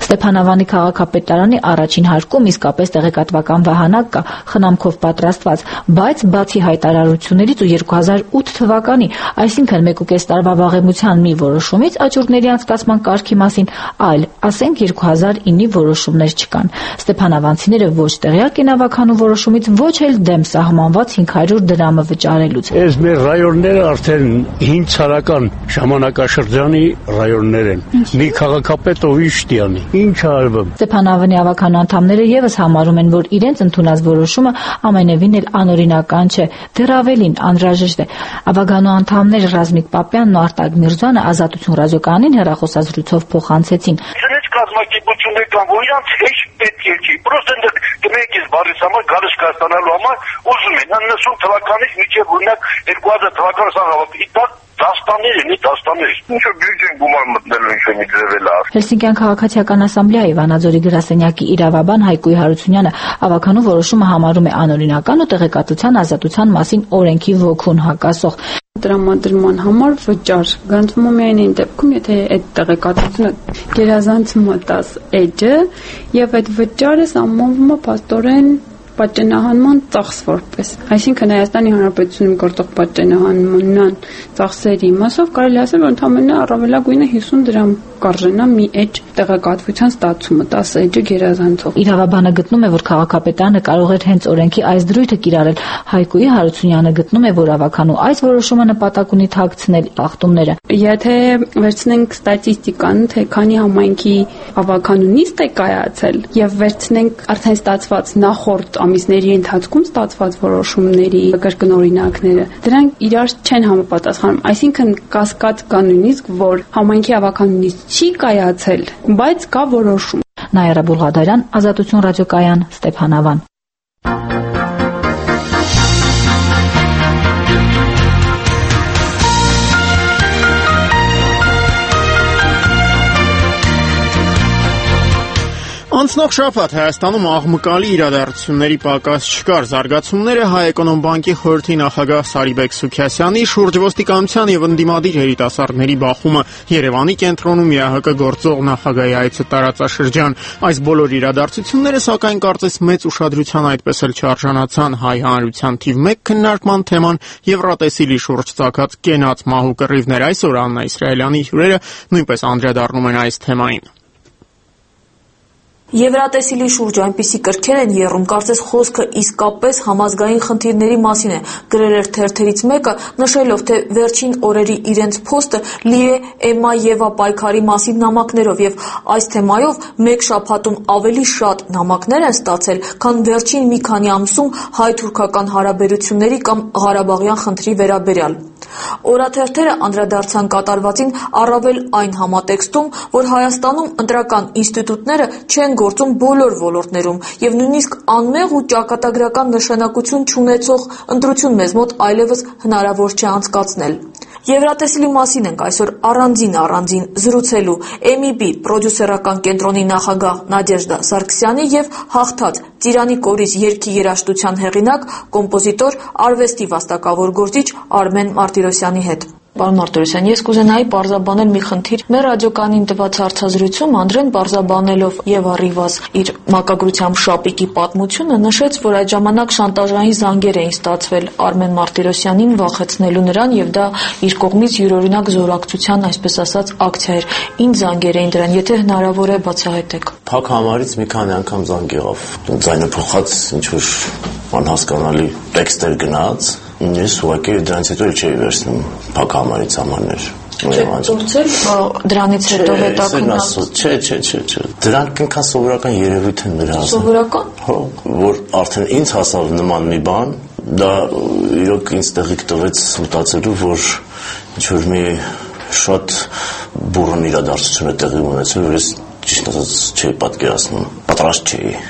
Ստեփանավանի քաղաքապետարանի առաջին հարկում իսկապես տեղեկատվական վահանակ կա, խնամքով պատրաստված, բայց բացի հայտարարություններից ու երկու հազար ութ թվականի, այսինքն մեկ ու կես տարվա վաղեմության մի որոշումից աճուրդների անցկացման կարգի մասին այլ, ասենք երկու հազար իննի որոշումներ չկան։ Ստեփանավանցիները ոչ տեղյակ են ավագանու որոշումից, ոչ էլ դեմ սահմանված հինգ հարյուր դրամը վճարելուց։ Այս մեր ռայոնները արդեն հին ցարական ժամանակաշրջանի ռայոններ են։ Մի քաղաքապետ ով իշտյանի։ Ինչ արվում։ Ստեփանավանի ավագանու անդամները եւս համարում են, որ իրենց ընդունած որոշումը ամենևին էլ անօրինական չէ, դեռ ավելին անհրաժեշտ է։ Ավագանու անդամներ Ռազմիկ Պապյանն ու Արտակ Միրզոյանը Ազատություն ռադիոկայանին հեռախոսազրույցով փոխանցեցին։ Կազմակերպություններ կան, որ իրանց հեչ պետք է չի։ Պրոստը դմեկից բարիս համար գալիս կստանալու համար ուզում են իննսուն թվականից մինչև օրինակ երկու հազար թվականը սա հավաքի դաստաններ են, դաստաններ։ Ինչ որ բյուջեն գումար մտնելու ինչ մի ձևել է։ Հելսինկյան քաղաքացիական ասամբլեայի Վանաձորի գրասենյակի իրավաբան Հայկույ Հարությունյանը ավագանու որոշումը համարում է անօրինական ու տեղեկատվության ազատության մասին օրենքի ոգուն հակասող։ Տրամադրման համար վճար գրանցվում է միայն այն դեպքում, եթե այդ տեղեկատվությունը գերազանց մտած էջը եւ այդ վճարը սահմանվում է փաստորեն պատճենահանման ծախս որպես։ Այսինքն Հայաստանի Հանրապետությունում գործող պատճենահանման ծախսերի մասով կարելի ասել, որ ընդամենը առավելագույնը հիսուն դրամ կարժենա մի էջ տեղեկատվության ստացումը, տասը էջը գերազանցող։ Իրավաբանը գտնում է, որ քաղաքապետարանը կարող էր հենց օրենքի այս դրույթը կիրառել։ Հայկույ Հարությունյանը գտնում է, որ ավագանու այս որոշումը նպատակ ունի թաքցնել խախտումները։ Եթե վերցնենք ստատիստիկան, թե քանի համայնքի ավագանու նիստ է կայացել եւ վերցնենք արդեն ստացված նախորդ ամիսների ընթացքում ստացված որոշումների կրկնօրինակները, դրանք իրար չեն համապատասխանում։ Այսինքն կասկած կա նույնիսկ, որ համայնքի ավագանու նիստ չի կայացել, բայց կա որոշում։ Նաիրա Բուլղադարյան, Ազատություն ռադիոկայան, Ստեփանավան։ Անցնող շաբաթ Հայաստանում աղմկալի իրադարձությունների պակաս չկար։ Զարգացումները Հայէկոնոմբանկի խորհրդի նախագահ Սարիբեկ Սուքիասյանի շուրջ ոստիկանության եւ ընդդիմադիր երիտասարդների բախումը, Երևանի կենտրոնում ԵԱՀԿ գործող նախագահի այցը տարածաշրջան։ Այս բոլոր իրադարձությունները սակայն կարծես մեծ ուշադրության այդպես էլ չարժանացան։ Հայ հանրության թիվ մեկ քննարկման թեման Եվրատեսիլի շուրջ ծագած կենաց մահու կռիվներ։ Այսօր Աննա Իսրայելյանի հյուրերը նույնպես անդրադառնում են այս թեմային։ Եվրատեսիլի շուրջ այնպիսի կրքեր են եռում, կարծես խոսքը իսկապես համազգային խնդիրների մասին է, գրել էր թերթերից մեկը, նշելով, թե վերջին օրերի իրենց փոստը լի է Էմմա-Եվա պայքարի մասին նամակներով եւ այս թեմայով մեկ շաբաթում ավելի շատ նամակներ են ստացել, քան վերջին մի քանի ամսում հայ-թուրքական հարաբերությունների կամ Ղարաբաղյան խնդրի վերաբերյալ։ Օրաթերթերը անդրադարձան կատարվածին առավել այն համատեքստում, որ Հայաստանում ընտրական ինստիտուտները չեն գործում բոլոր ոլորտներում եւ նույնիսկ անմեղ ու ճակատագրական նշանակություն չունեցող ընտրություն մեզ մոտ այլևս հնարավոր չէ անցկացնել։ Եվրատեսիլի մասին ենք այսօր առանձին առանձին զրուցելու Էմ ի Բի պրոդյուսերական կենտրոնի նախագահ Նադեժդա Սարգսյանի եւ հաղթած Ծիրանի կորիզ երգի երաժշտության հեղինակ, կոմպոզիտոր, արվեստի վաստակավոր գործիչ Արմեն Մարտիրոսյանի հետ։ Պարոն Մարտիրոսյան, ես կուզենայի պարզաբանել մի խնդիր։ Մեր ռադիոկայանին տված հարցազրույցում Անդրեն պարզաբանելով եւ առիվազ իր մակագրությամբ շապիկի պատմությունը նշեց, որ այդ ժամանակ շանտաժային զանգեր էին ստացվել Արմեն Մարտիրոսյանին վախեցնելու նրան եւ դա իր կողմից յուրօրինակ զորակցության, այսպես ասած, ակցիա էր։ Ինչ զանգեր էին դրան, եթե հնարավոր է բացահայտեք։ Փակ համարից մի քանի անգամ զանգ եղավ։ Ձայնը փոխած ինչ որ անհասկանալի տեքստեր գնաց։ Ես ուղղակի դրանից հետո չէի վերցնում փակ համարից համարներ։ Գործել դրանից հետո հետաքննած։ Չէ, չէ, չէ, չէ։ Դրանք ինքան սովորական երևույթ են նրա հասել։ Սովորական։ Հո, որ արդեն ինձ հասավ նման մի բան, դա իրոք ինձ տեղիք տվեց մտածելու, որ ինչ որ մի շատ բուրըն իրադարձություն է տեղի ունեցել, որ ես ճիշտ ասած չէի պատկերացնում, պատրաստ չէի։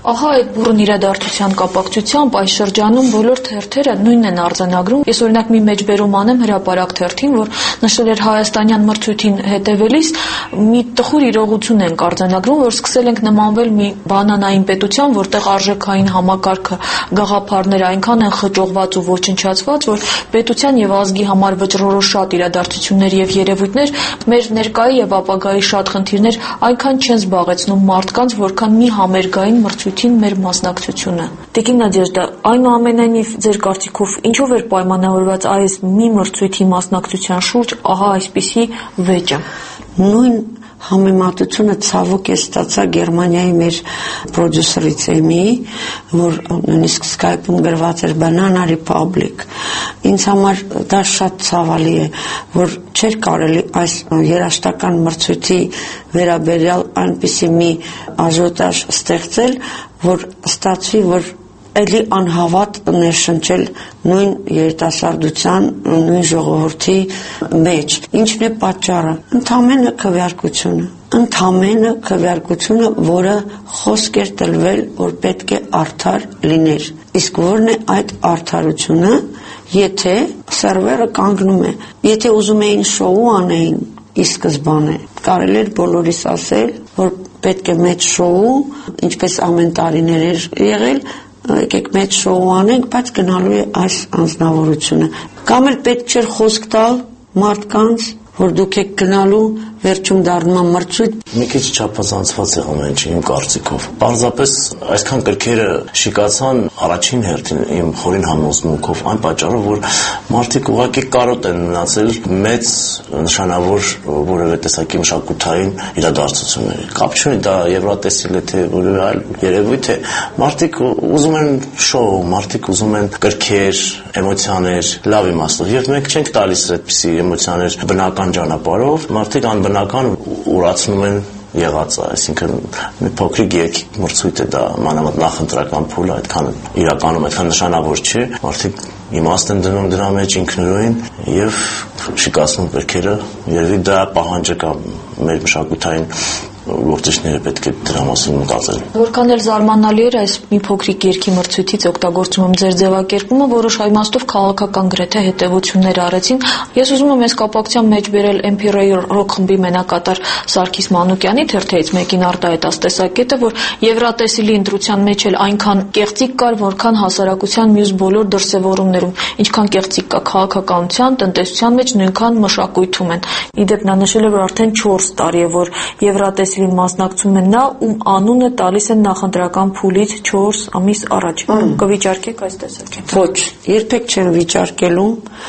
Ահա այդ բուրըն իրադարձության կապակցությամբ այս շրջանում բոլոր թերթերը նույնն են արձանագրում։ Ես օրինակ մի մեջբերում անեմ Հրապարակ թերթին, որ նշել էր հայաստանյան մրցույթին հետևելիս մի տխուր իրողություն են արձանագրում, որ սկսել ենք նմանվել մի բանանային պետության, որտեղ արժեքային համակարգը, գաղափարները այնքան են խճողված ու ոչնչացված, որ պետության եւ ազգի համար վճռորոշ շատ իրադարձություններ եւ երևույթներ մեր ներկայի եւ ապագայի շատ խնդիրներ այնքան չեն զբաղեցնում մարդկանց, որքան մի համերգային մրցույթին մեր մասնակցությունը։ Տիկին Նադեժդա, այնուամենայնիվ ձեր կարծիքով ինչով էր պայմանավորված այս մի մրցույթի մասնակցության շուրջ ահա այսպիսի վեճը։ Նույն համեմատությունը ցավոք է ստացա Գերմանիայի մեր պրոդյուսերից Էմի, որ նույնիսկ Skype-ում գրված էր Banana Republic։ Ինձ համար դա շատ ցավալի է, որ չէր կարելի այս երաժշտական մրցույթի վերաբերյալ այնպիսի մի աժոտաժ ստեղծել, որ ստացվի, որ էլի անհավատ ներշնչել նույն երիտասարդության, նույն ժողովրդի մեջ։ Ինչն է պատճառը։ Ընդամենը քվեարկությունը, ընդամենը քվեարկությունը, որը խոսք էր տրվել, որ պետք է արդար լիներ։ Իսկ որն է այդ արդարությունը, եթե սերվերը կանգնում է, եթե ուզում էին շոու անեին, ի սկզբանե կարելի էր բոլորիս ասել, որ պետք է մեծ շոու, ինչպես ամեն տարիներ էր եղել, եկեք մեծ շոու անենք, բայց գնալու է այս անձնավորությունը։ Կամ էլ պետք չէր խոսք տալ մարդկանց, որ դուք եք գնալու, վերջում դառնում մրցույթ։ Մի քիչ չափազանցված է ամեն ինչ իմ կարծիքով։ Պարզապես այսքան կրքերը շիկացան առաջին հերթին իմ խորին համոզմունքով այն պատճառով, որ մարդիկ ուղղակի կարոտ են մնացել մեծ նշանավոր որևէ տեսակի մշակութային իրադարձությունների։ Կապ չունի դա Եվրատեսիլ է թե որևէ այլ երևույթ է։ Մարդիկ ուզում են շոու, մարդիկ ուզում են կրքեր, էմոցիաներ, լավ իմաստով։ Եվ մենք չենք տալիս այդպիսի էմոցիաներ բնական ճանապարհով, մարդիկ անբնական ուրացնում են եղածը, այսինքն մի փոքրիկ երգ մրցույթ է դա, մանավանդ նախընտրական փուլը այդքան իրականում այդքան նշանավոր չէ, մարդիկ իմաստ են դնում դրա մեջ ինքնուրույն եւ շիկացնում կրքերը, երևի դա պահանջը կա մեր մշակութային գործիչները պետք է դրա մասին մտածել։ Որքան էլ զարմանալի էր այս մի փոքրիկ երգի մրցույթից օգտագործում եմ ձեր ձևակերպումը, որոշ իմաստով քաղաքական գրեթե հետևություններ արեցին։ Ես ուզում եմ այս կապակցությամբ մեջ բերել Էմ Փի Ռոք խմբի մենակատար Սարգիս Մանուկյանի թերթերից մեկին արտահայտած տեսակետը, որ Եվրատեսիլի ընտրության մեջ էլ այնքան կեղծիք կար, որքան հասարակության մյուս բոլոր դրսևորումներում, ինչքան կեղծիք կա քաղաքականության, տնտեսության մեջ, նույնքան մշակույթում են։ Իդեպ նա նշել է, որ արդեն չորս տարի է, որ Եվրատեսիլին մասնակցում է նա, ում անունը տալիս են նախընտրական փուլից չորս ամիս առաջ։ Կվիճարկեք այս տեսակետը։ Ոչ, երբեք չեմ վիճարկելու։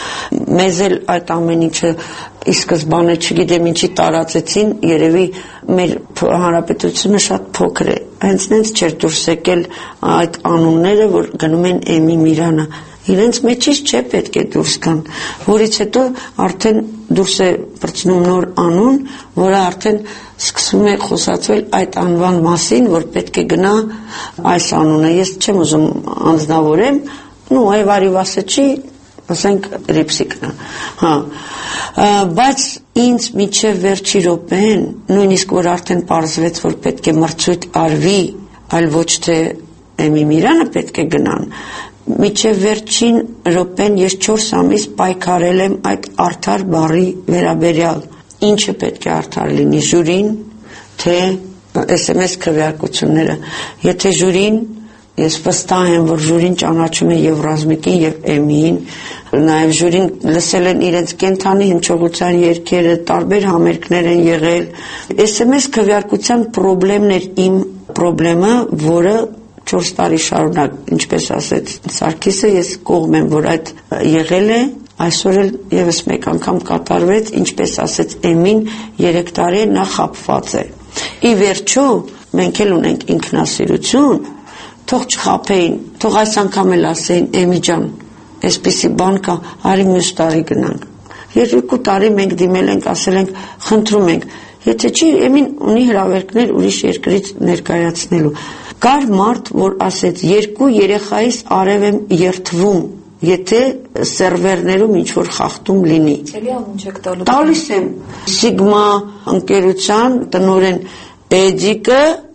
Մեզ էլ այդ ամեն ինչը ի սկզբանե չգիտեմ ինչի տարածեցին, երևի մեր հանրապետությունը շատ փոքր է։ Հենց նենց չէր դուրս եկել այդ անունները, որ գնում են Էմի Միրանը։ Իրենց մեջից չէ պետք է դուրս գան, որից հետո արդեն դուրս է բրցնում նոր անուն, որը արդեն սկսում է խոսացվել այդ անվան մասին, որ պետք է գնա այս անունը։ Ես չեմ ուզում անձնավորեմ, նու այվարի վասեչի, ասենք ռիպսիկն է, հա, բայց ինձ միջև վերջի րոպեն, նույնիսկ որ արդեն պարզվեց, որ պետք է մրցույթ արվի, այլ ոչ թե Էմի Միրանը պետք է գնան, միջև վերջին րոպեն ես չորս ամիս պայքարել եմ այդ արդար բառի վերաբերյալ, ինչը պետք է արդար լինի, ժյուրին, թե էս էմ էս քվեարկությունները, եթե ժյուրին, ես վստահ եմ, որ ժյուրին ճանաչում է եւ Ռազմիկին եւ Էմիին, նաեւ ժյուրին լսել են իրենց կենթանի հնչողության երգերը, տարբեր համերգներ են եղել, էս էմ էս քվեարկության խնդիրն էր իմ խնդրեմը, որը չորս տարի շարունակ, ինչպես ասեց Սարգիսը, ես կողմ եմ, որ այդ եղել է, այսօր էլ եւս մեկ անգամ կատարվեց, ինչպես ասեց Էմին, երեք տարի նա խաբված է։ Ի վերջո, մենք էլ ունենք ինքնասիրություն, թող չխաբեին, թող այս անգամ էլ ասեին Էմի ջան, այսպիսի բան կա, արի մյուս տարի գնանք։ Երկու տարի մենք դիմել ենք, ասել ենք, խնդրում ենք, եթե չի, Էմին ունի հրավերքներ ուրիշ երկրից ներկայացնելու։ Կար մարդ, որ ասեց, երկու երեխայիս արև եմ երթվում, եթե սերվերներում ինչ-որ խախտում լինի։ Էլի անուն չեք տալու։ Տալիս եմ Սիգմա ընկերության տնօրեն Էդիկը,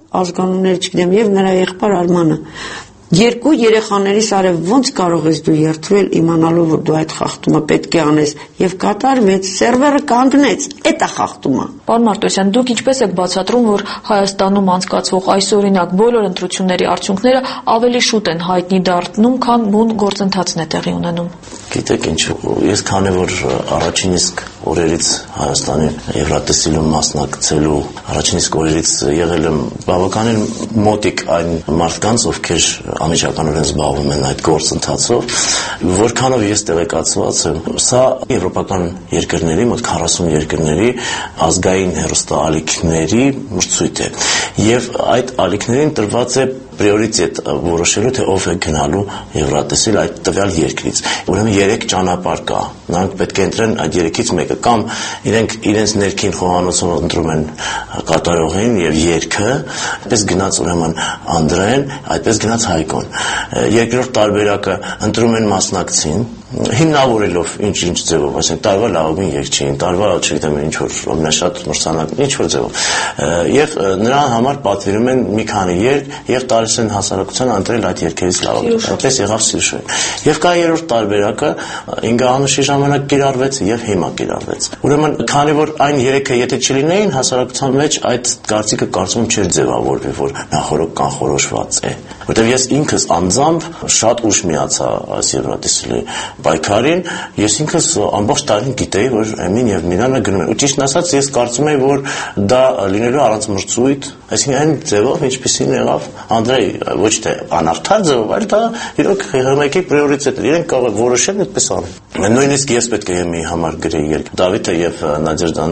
ազգանունները չգիտեմ, եւ նրա եղբայր Արմանը։ Երկու երեխաներիս արև ոնց կարող ես դու երթվել իմանալով որ դու այդ խախտումը պետք է անես եւ կատարվեց սերվերը կանգնեց էդ է խախտումը։ Պարոն Մարտիրոսյան, դուք ինչպես եք բացատրում որ Հայաստանում անցկացվող այսօրինակ բոլոր ընտրությունների արդյունքները ավելի շուտ են հայտնի դառնում քան բուն գործընթացն է տեղի ունենում։ Գիտեք ինչ, ես քանի որ առաջին իսկ օրերից Հայաստանի Եվրատեսիլում մասնակցելու առաջին իսկ օրերից եղել եմ բավականին մոտիկ այն մարդկանց, ովքեր անմիջականորեն զբաղվում են այդ գործընթացով, որքանով ես տեղեկացված եմ, սա եվրոպական երկրների, մոտ քառասուն երկրների ազգային հեռուստաալիքների մրցույթ է, եւ այդ ալիքներին տրված է պրիորիտետ որոշելու թե ով է գնալու Եվրատեսիլ այդ տվյալ երկրից։ Ուրեմն երեք ճանապարհ կա։ Նրանք պետք է ընտրեն այդ երեքից մեկը կամ իրենք իրենց ներքին խոհանոցում ընտրում են կատարողին եւ երգը, այդպես գնաց ուրեմն Անդրեն, այդպես գնաց Հայկոն։ Երկրորդ տարբերակը ընտրում են մասնակցին, հիմնավորելով ինչ-ինչ ձևով, ասենք տարվա լավագույն երգչին, տարվա, չգիտեմ, ինչ որ ամենաշատ մրցանակ, ինչ որ ձևով։ Եվ նրան համար պատվիրում են մի քանի երգ եւ տալիս են հասարակության ընտրել այդ երգերից լավագույնը։ Այդպես եղավ Սիրշոյին։ Եվ կա երրորդ տարբերակը, ինգահանուշի ժամանակ կիրառվեց եւ հիմա կիրառվեց։ Ուրեմն, քանի որ այն երեքը եթե չլինեին, հասարակության մեջ այդ կարծիքը կարծում եմ չէր ձևավորվի, որ նախորդ կանխորոշված է։ Որտեւ ես ինքս անձամբ շատ ուշ միացա այս Եվրատեսիլի պայքարին, ես ինքս ամբողջ տարին գիտեի, որ Էմին եւ Միրանը գնում են։ Ու ճիշտն ասած, ես կարծում եի, որ դա լինելու առանց մրցույթ, այսինքն այն ձևով, ինչպեսին եղավ Անդրեյ, ոչ թե անարդար ձևով, այլ դա իրոք ՀՄԿ-ի պրիորիտետ է։ Իրենք կարող են որոշել այդպես անել։ Նույնիսկ ես պետք է եմի համար գրեի երգ։ Դավիթը եւ Նադեժդան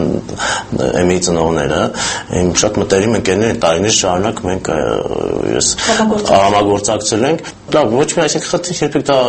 Էմիի ծնողները իմ շատ մտերիմ ընկերներ են, տարիներ շարունակ մենք ես համագործակցել ենք։ Լավ, ոչ մի այսինքն խնդիր երբեք դա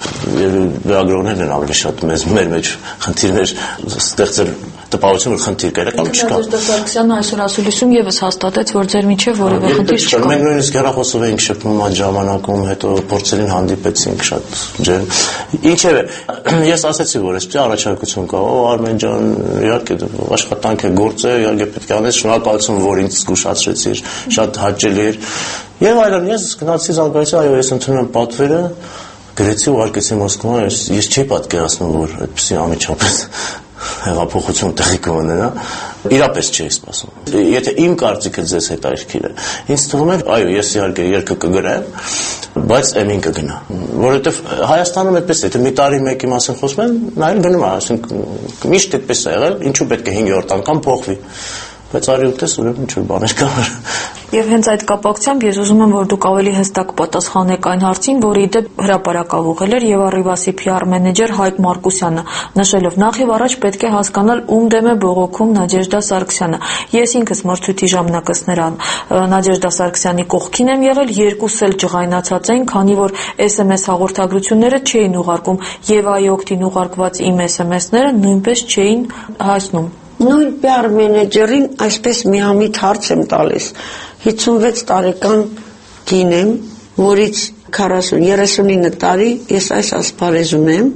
լրագրողներն են ավելի շատ մեզ մեր մեջ խնդիրներ ստեղծել տպավորություն որ խնդիր կա կամ չկա։ Նադեժդա Սարգսյանը այսօր ասուլիսում եւս հաստատեց, որ ձեր միջև որևէ խնդիր չկա։ Մենք նույնիսկ հեռախոսով էինք շփվում այդ ժամանակում, հետո փորձերին հանդիպեցինք շատ ջերմ։ Ինչևէ, ես ասացի, որ այսպես առաջարկություն կա, օ Արմեն ջան, իհարկե աշխատանք է, գործ է, իհարկե պետք է անես, շնորհակալություն, որ ինձ զգուշացրեցիր, շատ հաճելի էր։ Եվ այլն, ես գնացի զանգվածի, այո, ես ընդունում եմ պատվերը, գրեցի ու արկեցի Մոսկվա, ես ես չի պատկերացնում, որ այդպեսի անմիջապես հեղափոխություն տեղի կունենա, իրապես չէի սպասում։ Եթե իմ կարծիքը ձեզ հետաքրքիր է, ինձ թվում է, այո, ես իհարկե երգը կգրեմ, բայց Էմին կգնա, որովհետև Հայաստանում այդպես է, եթե մի տարի մեկի մասին խոսում են, նա էլ գնում է, ասենք միշտ այդպես է եղել, ինչու պետք է հինգերորդ անգամ փոխվի։ Բայց արի ուտես ուրեմն ինչ-որ բաներ կար։ Եվ հենց այդ կապակցությամբ ես ուզում եմ, որ դուք ավելի հստակ պատասխանեք այն հարցին, որը ի դեպ հրապարակավ ուղղել էր եւ Arrivas-ի P R մենեջեր Հայկ Մարկոսյանը, նշելով նախ եւ առաջ պետք է հասկանալ ում դեմ է բողոքում Նադեժդա Սարգսյանը։ Ես ինքս մրցույթի ժամանակս նրան Նադեժդա Սարգսյանի կողքին եմ եղել, երկուս էլ ջղայնացած էին, քանի որ S M S հաղորդագրությունները չէին ուղարկում եւ այ օկտին ուղարկված իմ S M S-ները նույնպես չէին հասնում։ Նույն P R մենեջերին այսպես միամիտ հարց եմ տալիս։ հիսունվեց տարեկան կին եմ, որից քառասուն երեսունինը տարի ես այս ասպարեզում եմ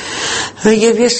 եւ ես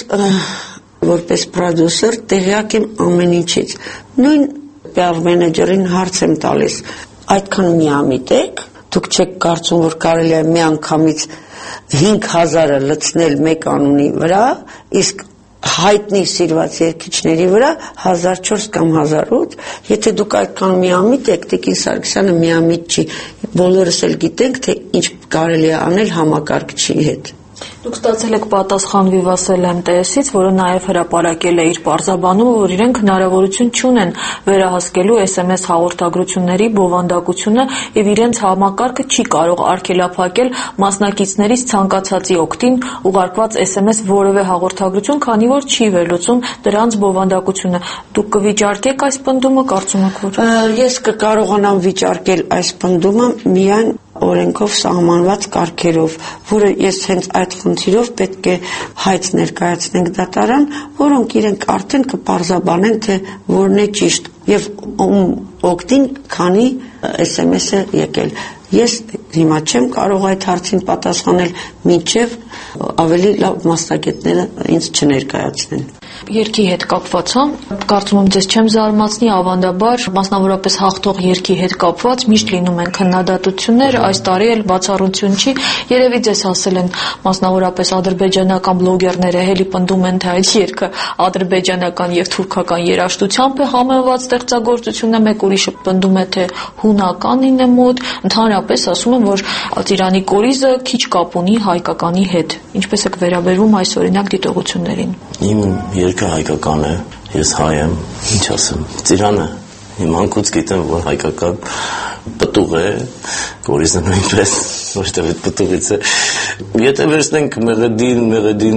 որպես պրոդյուսեր տեղյակ եմ ամեն ինչից։ Նույն P R մենեջերին հարց եմ տալիս. այդքան միամիտ եք, դուք չեք կարծում, որ կարելի է մի անգամից հինգ հազարը լցնել մեկ անունի վրա, իսկ հայտնի սիրված երգիչների վրա հազար չորս կամ հազար ութ, եթե դուք այդքան միամիտ եք, Տիկին Սարգսյանը միամիտ չի, բոլորս էլ գիտենք, թե ինչ կարելի է անել համակարգչի հետ։ Դուք ստացել եք պատասխան Vivace-L M T S-ից, որը նաև հրապարակել է իր պարզաբանումը, որ իրենք հնարավորություն չունեն վերահսկելու S M S հաղորդագրությունների բովանդակությունը եւ իրենց համակարգը չի կարող արգելափակել մասնակիցներից ցանկացածի օգտին ուղարկված S M S որևէ հաղորդագրություն, քանի որ չի վերլուծում դրանց բովանդակությունը։ Դուք կվիճարկեք այս պնդումը, կարծում եք, որ Ես կկարողանամ վիճարկել այս պնդումը միայն օրենքով սահմանված կարգերով, որը ես հենց այդ խնդիրով պետք է հայց ներկայացնենք դատարան, որոնք իրենք արդեն կպարզաբանեն, թե որն է ճիշտ եւ ում օգտին քանի S M S է եկել։ Ես հիմա չեմ կարող այդ հարցին պատասխանել, մինչև ավելի լավ մասնագետները ինձ չներկայացնեն։ Երկի հետ կապված, հա, կարծում եմ ձեզ չեմ զարմացնի, ավանդաբար, մասնավորապես հաղթող երկի հետ կապված միշտ լինում են քննադատություններ, այս տարի էլ բացառություն չի, երևի ձեզ ասել են մասնավորապես ադրբեջանական բլոգերները հելի պնդում են, թե այդ երկը ադրբեջանական եւ թուրքական երաժշտությամբ է համեմված ստեղծագործությունը, մեկ ուրիշը պնդում է, թե հունականին է մոտ, ընդհանրապես ասում են, որ Ծիրանի կորիզը քիչ կապ ունի հայկականի հետ։ Ինչպես եք վերաբերվում այս օրինակ դիտողություններին։ Իմ երկը հայկական է, ես հայ եմ, ինչ ասեմ, Ծիրանը իմ անկուց գիտեմ, որ հայկական պտուղ է, կորիզը նույնպես, որտեղ այդ պտուղից է։ Եթե վերցնենք մեղեդին, մեղեդին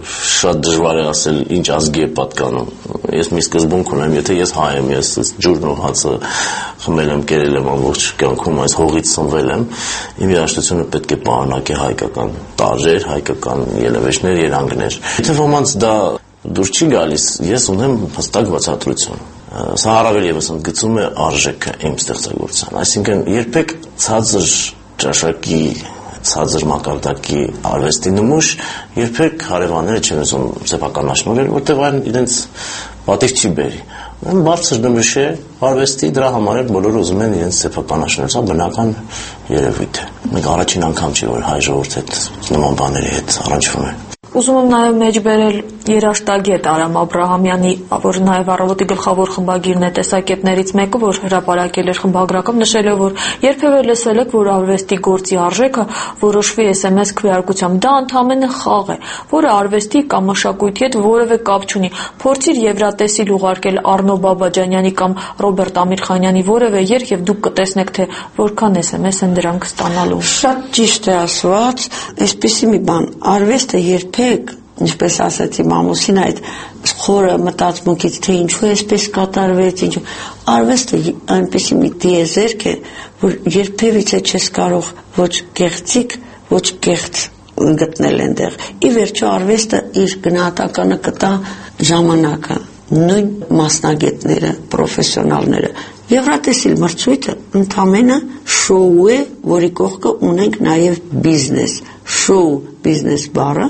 շատ դժվար է ասել ինչ ազգի է պատկանում։ Ես մի սկզբունք ունեմ, եթե ես հայ եմ, ես ջուրն ու հացը խմել եմ, կերել եմ ամբողջ կյանքում, այս հողից սնվել եմ, իմ երաժշտությունը պետք է պարունակի հայկական տարրեր, հայկական ելևէջներ, երանգներ։ Եթե ոմանց դա դուր չի գալիս, ես ունեմ հստակ բացատրություն։ Սա առավել եւս ընդգծում է արժեքը իմ ստեղծագործության։ Այսինքն երբեք ցածր ճաշակի, ցածր մակարդակի արվեստի նմուշ երբեք հարևանները չեն ուզում սեփականաշնորհել, որտեղ այն իրենց պատիվ չի բերի։ Բարձր նմուշ է արվեստի, դրա համար էլ բոլորը ուզում են իրենց սեփականաշնորհել, սա բնական երևույթ է։ Մենք առաջին անգամ չի, որ հայ ժողովուրդը այդ նման բաների հետ առնչվում է։ Ուզում եմ նաև մեջբերել երաժշտագետ Արամ Աբրահամյանի, որ նաև առավոտի գլխավոր խմբագիրն է տեսակետներից մեկը, որ հրապարակել էր խմբագրակում, նշելով, որ երբևէ լսել եք, որ արվեստի գործի արժեքը որոշվի էս էմ էս քվեարկությամբ, դա ընդհանրապես խաղ է, որը արվեստի կամ մշակույթի հետ որևէ կապ չունի։ Փորձիր Եվրատեսիլ ուղարկել Արնո Բաբաջանյանի կամ Ռոբերտ Ամիրխանյանի որևէ երգ եւ դուք կտեսնեք, թե որքան էս էմ էս են դրանք ստանալու։ Շատ ճիշտ է ասված, այսպեսի մի բան, արվեստը երբեք, ինչպես ասացի մամուսին, այդ խորը մտածմունքից, թե ինչու է այսպես կատարվեց, ինչու արվեստը այնպեսի մի դիեզերք է, որ երբևիցե չես կարող ոչ գեղցիկ, ոչ գեղց գտնել այնտեղ։ Ի վերջո արվեստը իր գնահատականը կտա ժամանակը, նույն մասնագետները, պրոֆեսիոնալները։ Եվրատեսիլ մրցույթը ընդամենը շոու է, որի կողքը ունենք նաև բիզնես, շոու բիզնես բառը,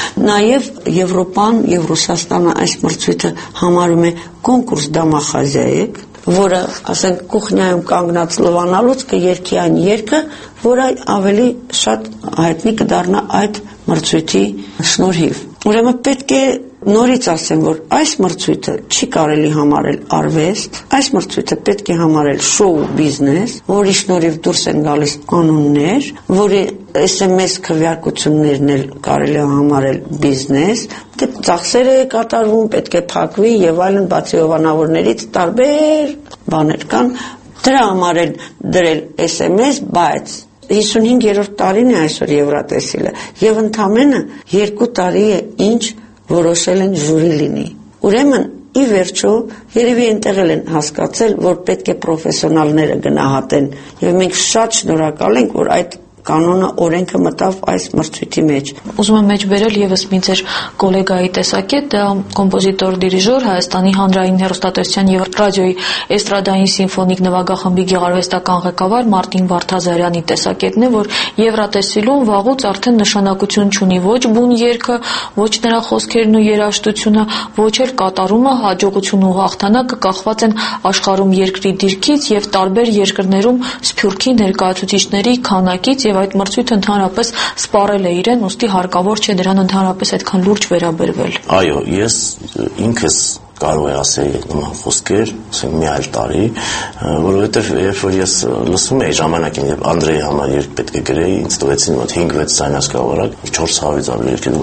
նաև Եվրոպան եւ Ռուսաստանը այս մրցույթը համարում է կոնկուրս դամախազիայեք, որը, ասենք, կուխնյայում կանգնած լվանալուց կերքի այն երգը, որը ավելի շատ հայտնի կդառնա այդ մրցույթի շնորհիվ։ Ուրեմն պետք է նորից ասեմ, որ այս մրցույթը չի կարելի համարել արվեստ, այս մրցույթը պետք է համարել շոու բիզնես, որի շնորհիվ դուրս են գալիս կանոններ, որի էս էմ էս քվեարկություններն էլ կարելի է համարել բիզնես, դե ծախսերը կատարվում, պետք է փակվի եւ այլն, բացի հովանավորներից տարբեր բաներ կան, դրա համար են դրել էս էմ էս, բայց հիսունհինգերորդ տարին է այսօր Եվրատեսիլը եւ ընդամենը երկու տարի է ինչ որոշել են ժյուրի լինի։ Ուրեմն ի վերջո երևի այնտեղ են հասկացել, որ պետք է պրոֆեսիոնալները գնահատեն եւ մենք շատ շնորհակալ ենք, որ այդ կանոնը օրենքը մտավ այս մրցույթի մեջ։ Ուզում եմ մեջբերել եւս մի ձեր գոլեգայի տեսակետ, դա կոմպոզիտոր դիրիժոր Հայաստանի հանրային հեռուստատեսության եւ ռադիոյի էստրադային սիմֆոնիկ նվագախմբի գեղարվեստական ղեկավար Մարտին Վարդազարյանի տեսակետն է, որ Եվրատեսիլում վաղուց արդեն նշանակություն չունի ոչ բուն երգը, ոչ նրա խոսքերն ու երաժշտությունը, ոչ էլ կատարումը, հաջողությունը ու հաղթանակը կախված են աշխարհում երկրի դիրքից եւ տարբեր երկրներում սփյուռքի ներկայացուցիչների քանակից եւ այդ մրցույթը ընդհանրապես սպառել է իրեն, ուստի հարկավոր չէ դրան ընդհանրապես այդքան լուրջ վերաբերվել։ Այո, ես ինքս կարող է ասել նման խոսքեր, ասենք մի այլ տարի, որովհետև երբ որ ես լսում էի ժամանակին, երբ Անդրեի համար երգ պետք է գրեի, ինձ տվեցին մոտ հինգ-վեց ձայնասկավառակ, չորս հարյուրից ավելի երգեր,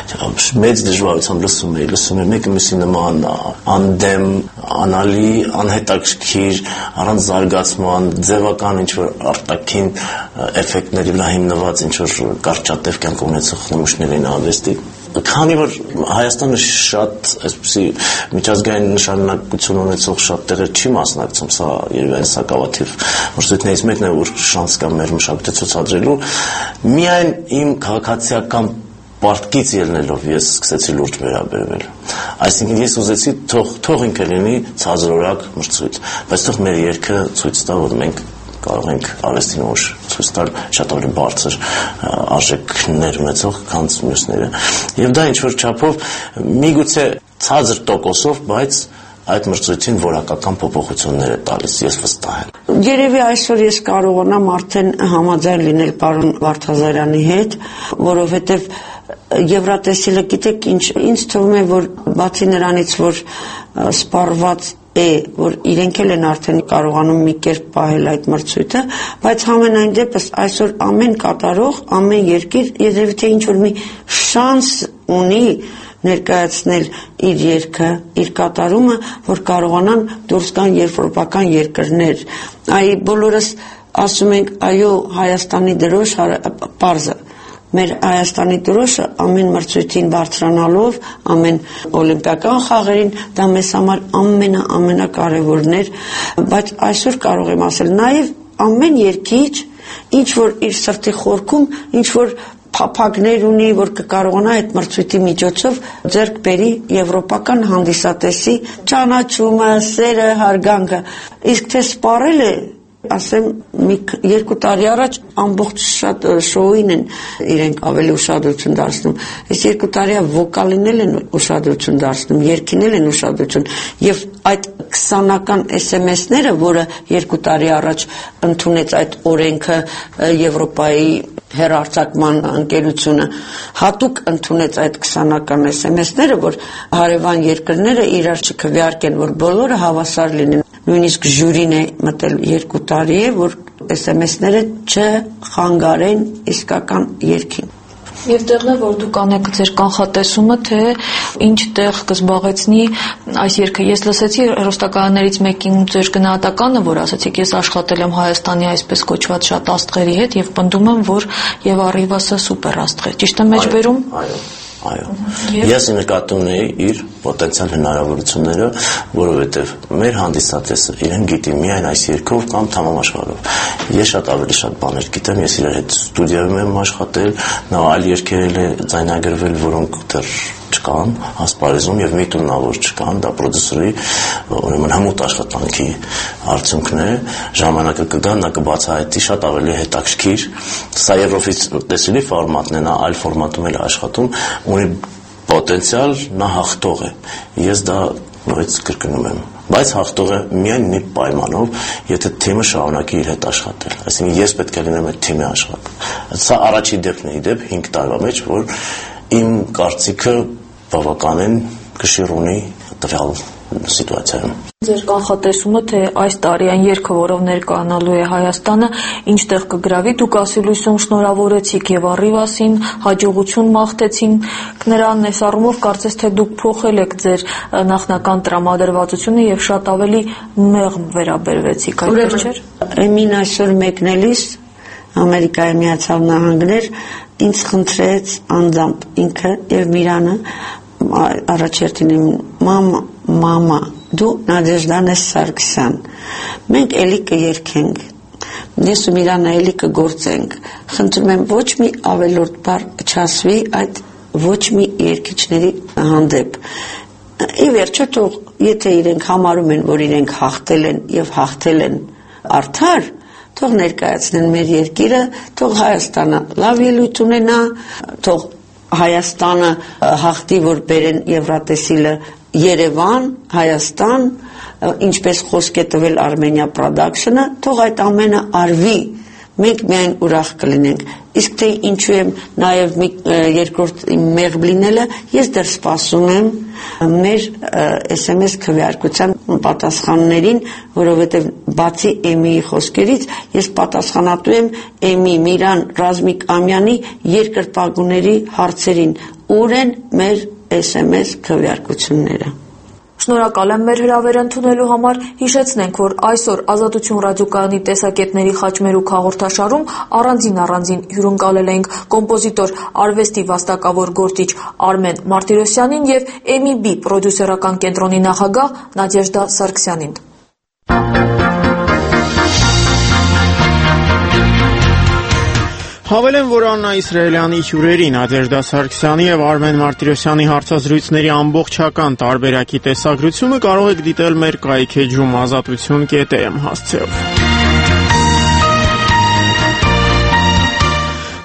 մեծ դժվարությամբ լսում էի, լսում էի մեկը մյուսի նման անդեմ, անալի, անհետաքրքիր, առանց զարգացման, ձևական ինչ-որ արտաքին էֆեկտների վրա հիմնված ինչ-որ կարճատև կյանք ունեցող նմուշներ էին արվեստի։ Քանի որ Հայաստանը շատ այսպեսի միջազգային նշանակություն ունեցող շատ տեղեր չի մասնակցում, սա երևի այն սակավաթիվ մրցույթներից մեկն է, որ շանս կա մեր մշակույթը ցուցադրելու, միայն իմ քաղաքացիական պարտքից ելնելով ես սկսեցի լուրջ վերաբերվել։ Այսինքն ես ուզեցի թող թող ինքը լինի ցածրորակ մրցույթ, բայց թող մեր երգը ցույց տա, որ մենք կարող ենք արվեստին ուժ ցույց տալ շատ ավելի բարձր արժեքներ ունեցող, քան մյուսները։ Եվ դա ինչ-որ չափով միգուցե ցածր տոկոսով, բայց այդ մրցույթին որակական փոփոխություններ է տալիս, ես վստահ եմ։ Երևի այսօր ես կարողանամ արդեն համաձայն լինել պարոն Վարդազարյանի հետ, որովհետև Եվրատեսիլը գիտեք ինչ, ինձ թվում է, որ բացի նրանից, որ սպառված է, որ իրենք էլ են արդեն կարողանում մի կերպ պահել այդ մրցույթը, բայց համենայն դեպս այսօր ամեն կատարող, ամեն երկիր երևի թե ինչ-որ մի շանս ունի ներկայացնել իր երգը, իր կատարումը, որ կարողանան դուրս գան եվրոպական երկրներ։ Այ բոլորս ասում ենք, այո, Հայաստանի դրոշ պարզը։ Մեր Հայաստանի դրոշը ամեն մրցույթին բարձրանալով, ամեն օլիմպիական խաղերին, դա մեզ համար ամենա-ամենակարևորն էր, բայց այսօր կարող եմ ասել, նաև ամեն երկիչ, ինչ որ իր սրտի խորքում, ինչ որ փափագներ ունի, որ կկարողանա այդ մրցույթի միջոցով ձեռք բերի եվրոպական հանդիսատեսի ճանաչումը, սերը, հարգանքը։ Իսկ թե սպառել է, ասեմ, մի երկու տարի առաջ ամբողջ շատ շոուին են իրենք ավելի ուշադրություն դարձնում։ Այս երկու տարի վոկալին էլ են ուշադրություն դարձնում, երգին էլ են ուշադրություն։ Եվ այդ քսանական էս էմ էս-ները, որը երկու տարի առաջ ընդունեց այդ օրենքը Եվրոպայի հեռարձակման ընկերությունը, հատուկ ընդունեց այդ քսանական էս էմ էս-ները, որ հարևան երկրները իրար չքվեարկեն, որ բոլորը հավասար լինեն։ Նույնիսկ ժյուրին է մտել երկու տարի է, որ էս էմ էս-ները չխանգարեն իսկական երգին։ Եվ տեղն է, որ դուք անեք ձեր կանխատեսումը, թե ինչ տեղ կզբաղեցնի այս երգը։ Ես լսեցի հեռուստակայաններից մեկին ձեր գնահատականը, որ ասացիք, ես աշխատել եմ Հայաստանի այսպես կոչված շատ աստղերի հետ եւ պնդում եմ, որ եւ Arrivas-ը սուպեր աստղ է։ Ճիշտ եմ մեջբերում։ Այո, այո։ Ես նկատում ունեի իր պոտենցիալ հնարավորությունները, որովհետև մեր հանդիսատեսը իրեն գիտի միայն այս երգով կամ թամամաշխարհով։ Ես շատ ավելի շատ բաներ գիտեմ, ես իր հետ ստուդիայում եմ աշխատել, նա այլ երգեր է ձայնագրվել, որոնք դեռ չկան ասպարեզում եւ մի տունավոր չկան, դա պրոդյուսերի ուրեմն հմուտ աշխատանքի արդյունքն է, ժամանակը կգա, նա կբացահայտի շատ ավելի հետաքրքիր, սա եվրոպական ֆորմատն է, նա այլ ֆորմատում էլ աշխատում, ունի պոտենցիալ, նա հաղթող է, ես դա նորից կրկնում եմ, բայց հաղթող է միայն մի պայմանով, եթե թիմը շարունակի իր հետ աշխատել, այսինքն ես պետք է լինեմ այդ թիմի աշխատող, սա առաջի դեպքն է, դեպ հինգ տարվա մեջ, որ իմ կարծիքը բավականին կշիռ ունի տվյալ սիտուացիայում։ Ձեր կանխատեսումը, թե այս տարի այն երգը, որով ներկայանալու է Հայաստանը, ինչտեղ կգրավի, դուք ասիլույսում շնորհավորեցիք եւ Arrivas-ին, հաջողություն մաղթեցինք նրան, այս առումով կարծես թե դուք փոխել եք ձեր նախնական տրամադրվածությունը եւ շատ ավելի մեղմ վերաբերվեցիք, այդպես չէ՞։ Եմին այսօր մեկնելիս Ամերիկայի Միացյալ Նահանգներ ինձ խնդրեց անձամբ ինքը եւ Միրանը առաջերտին մամա մամա դու Նադեժդան Սարգսյան մենք էլի կերքենք ես ու Միրանը էլի կգործենք խնդրում եմ ոչ մի ավելորդ բառ չասվի այդ ոչ մի երգիչների հանդեպ ի վերջո թող եթե իրենք համարում են որ իրենք հաղթել են եւ հաղթել են արդար թող ներկայացնեն մեր երկիրը, թող Հայաստանը լավ ելույթ ունենա, թող Հայաստանը հաղթի, որ բերեն Եվրատեսիլը Երևան, Հայաստան, ինչպես խոսք է տվել Armenia Production-ը, թող այդ ամենը արվի, մենք միայն ուրախ կլինենք։ Իսկ թե ինչու եմ նաև մի երկրորդ մեղմ լինելը, ես դեռ սպասում եմ մեր էս էմ էս քվեարկության պատասխաններին, որովհետև բացի Էմիի խոսքերից, ես պատասխանատու եմ Էմի, Միրան, Ռազմիկ Ամյանի երկրպագուների հարցերին, ուր են մեր էս էմ էս քվեարկությունները։ Շնորհակալ եմ մեր հրավերը ընդունելու համար, հիշեցնենք, որ այսօր Ազատություն ռադիոկայանի տեսակետների խաչմերուկ հաղորդաշարում առանձին-առանձին հյուրընկալել էինք կոմպոզիտոր, արվեստի վաստակավոր գործիչ Արմեն Մարտիրոսյանին եւ Էմի Բի պրոդյուսերական կենտրոնի նախագահ Նադեժդա Սարգսյանին։ Հավելեմ, որ Աննա Իսրայելյանի հյուրերի Նադեժդա Սարգսյանի եւ Արմեն Մարտիրոսյանի հարցազրույցների ամբողջական տարբերակի տեսագրությունը կարող եք դիտել մեր կայքեջում ազատություն կետ էմ հասցեով։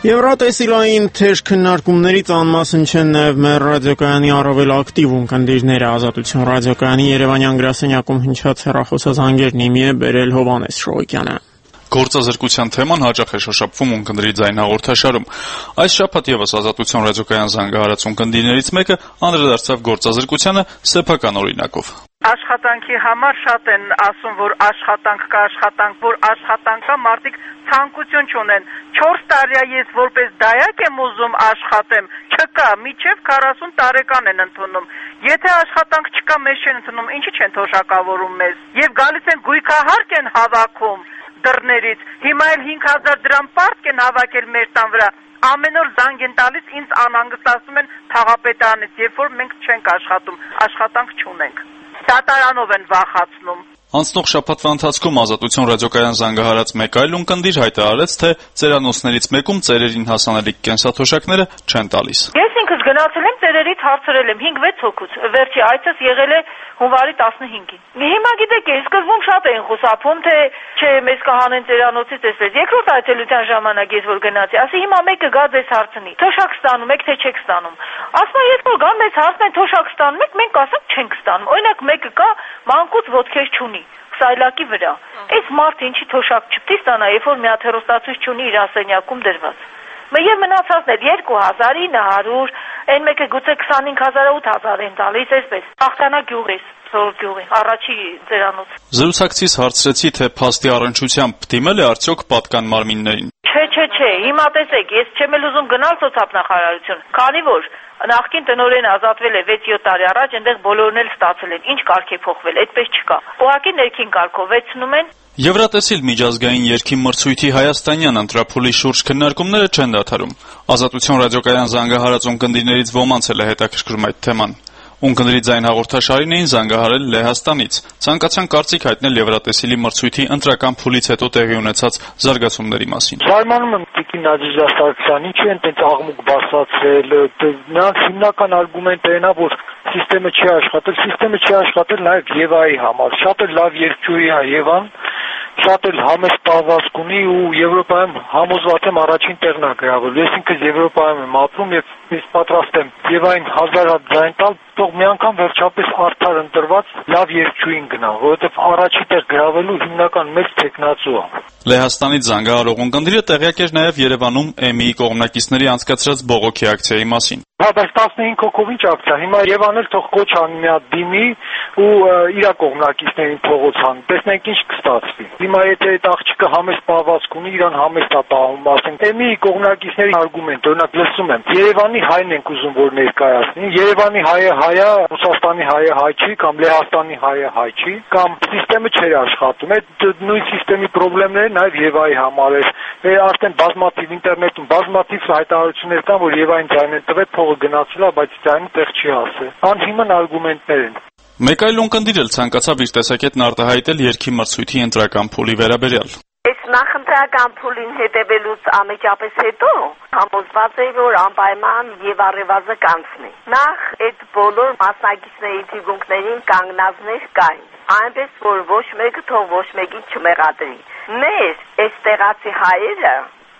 Եվրատեսիլային թեժ քննարկումներից անմասն չեն նաև մեր ռադիոկայանի առավել ակտիվ ունկնդիրները Ազատություն ռադիոկայանի Երևանյան գրասենյակում հնչած հեռախոսազանգերն իմի է բերել Հովհաննես Շողոկյանը։ Գործազրկության թեման հաճախ է շոշափվում ունկնդրի ձայն հաղորդաշարում։ Այս շաբաթ եւս Ազատություն ռադիոկայան զանգահարած ունկնդիրներից մեկը անդրադարձավ գործազրկությանը սեփական օրինակով։ Աշխատանքի համար շատ են ասում, որ աշխատանք կա, աշխատանք, որ աշխատանք կա, մարդիկ ցանկություն չունեն։ չորս տարի ես որպես դայակ եմ ուզում աշխատեմ, չկա, միջև քառասուն տարեկան են ընդունում։ Եթե աշխատանք չկա, մեզ չեն ընդունում, ինչի չեն թոշակավորում մեզ։ Եվ գալիս են գույքահարկ են հավաքում դռներից։ Հիմա էլ հինգ հազար դրամ պարտք են հավաքել մեր տան վրա։ Ամեն օր զանգ են տալիս, ինձ անհանգստացնում են թաղապետարանից, երբ որ մենք չենք աշխատում, աշխատանք չունենք։ Դատարանով են վախացնում։ Անցնող շաբաթվա ընթացքում Ազատություն ռադիոկայան զանգահարած մեկ այլ ունկնդիր հայտարարեց, թե ծերանոցներից մեկում ծերերին հասանելիք կենսաթոշակները չեն տալիս։ Ես ինքս գնացել եմ ծերերից հարցրել եմ հինգ-վեց հոգուց, վերջի այցս եղել է հունվարի տասնհինգին։ Հիմա գիտեք, սկզբում շատ էին խուսափում, թե չէ, մեզ կհանեն ծերանոցից էսպես։ Երկրորդ այցելության ժամանակ ես որ գնացի, ասի հիմա մեկը գա ձեզ հարցնի, թոշակ ստանում եք, թե չեք ստանում։ Ասում եմ, երբ որ գան մեզ հարցնեն թոշակ ստանում եք, մենք ասենք չենք ստանում։ Օրինակ մեկը կա, մանկուց ոտքեր չունի, սայլակի վրա։ Այս մարդը ինչի թոշակ չպետք է ստանա, երբ որ մի հատ հեռուստացույց չունի իր ասենյակում դրված։ Եվ մնացածն էլ երկու հազար, ինը հարյուր, այն մեկը գուցե քսանհինգ հազար, ութ հազար են տալիս, այսպես։ Ախտանա գյուղից, Սոր գյուղի, առաջի ծերանոց։ Զրուցակցից հարցրեցի, թե փաստի առնչությամբ դիմել է արդյոք պատկան մարմիններին։ Չէ, չէ, չէ, հիմա տեսեք, ես չեմ էլ ուզում գնալ սոցիալնախարարություն, քանի որ նախկին տնօրենը ազատվել է վեց-յոթ տարի առաջ, այնտեղ բոլորն էլ ստացել են, ինչ կարգ է փոխվել, այդպես չկա։ Ուղղակի ներքին կարգով վեցնում են։ Եվրատեսիլ միջազգային երգի մրցույթի հայաստանյան ընտրափուլի շուրջ քննարկումները չեն դադարում։ Ազատություն ռադիոկայան զանգահարած ունկնդիրներից ոմանց էլ է հետաքրքրում այդ թեման։ Ունկնդրի ձայն հաղորդաշարին էին զանգահարել Լեհաստանից։ Ցանկացան կարծիք հայտնել Եվրատեսիլի մրցույթի ընտրական փուլից հետո տեղի ունեցած զարգացումների մասին։ Զարմանում եմ Տիկին Նադիժա Սարգսյան, ինչու են տենց աղմուկ բացացրել։ Նրանց հիմնական արգումենտը այն է, որ սիստեմը չի աշխատել, սիստեմը չի աշխատել նաև Եվայի համար։ Շատ էլ լավ երկչույի է Եվան, շատ էլ համեստ պահվածք ունի ու Եվրոպայում համոզված եմ առաջին տեղն է գրավել։ Ես ինքս Եվրոպայում եմ ապրում եւ ես պատրաստ եմ Եվային հազար հատ ձայն տալ, թող մի անգամ վերջապես արդար ընտրված լավ երկչույին գնա, որովհետեւ առաջի տեղ գրավելու հիմնական մեծ տեխնացու է։ Լեհաստանից զանգահարող ունկնդիրը տեղյակ էր նաև Երևանում Էմիի կողմնակիցների անցկացրած բողոքի ակցիայի մասին։ Հա, բայց տասնհինգ հոգով ինչ ակցիա։ Հիմա Երևան էլ թող կոչ անի մի հատ դիմի ու իր կողմնակիցներին փողոց անի։ Տեսնենք ինչ կստացվի։ Հիմա եթե այդ աղջիկը համեստ պահվածք ունի, իրան համեստ է պահում, ասենք Էմիի կողմնակիցների արգումենտ, օրինակ լսում եմ, Երևանի հայն ենք ուզում որ ներկայացնի, Երևանի հայը հայ է, Ռուսաստանի հայը հայ չի, կամ Լեհաստանի հայը հայ չի, կամ սիստեմը չէր աշխատում։ Այդ նույն սիստեմի խնդիրները նաև Եվայի համար էր։ Արդեն բազմաթիվ ինտերնետում բազմաթիվ հայտարարություններ կան, որ Եվային ձայն են տվել, փողը գնացել է, բայց ձայնը տեղ չի հասել։ Անհիմն արգումենտներ են։ Մեկ այլ ունկնդիր էլ ցանկացավ իր տեսակետն արտահայտել երգի մրցույթի ընտրական փուլի վերաբերյալ։ Այս նախընտրական փուլին հետևելուց ամեջապես հետո համոզված էի, որ անպայման եւ առևազը կանցնի։ Նախ այդ բոլոր մասնակիցների թիվունքներին կանգնածներ կային, այնպես որ ոչ մեկը թող ոչ մեկին չմեղադրի։ Մեր այս տեղացի հայերը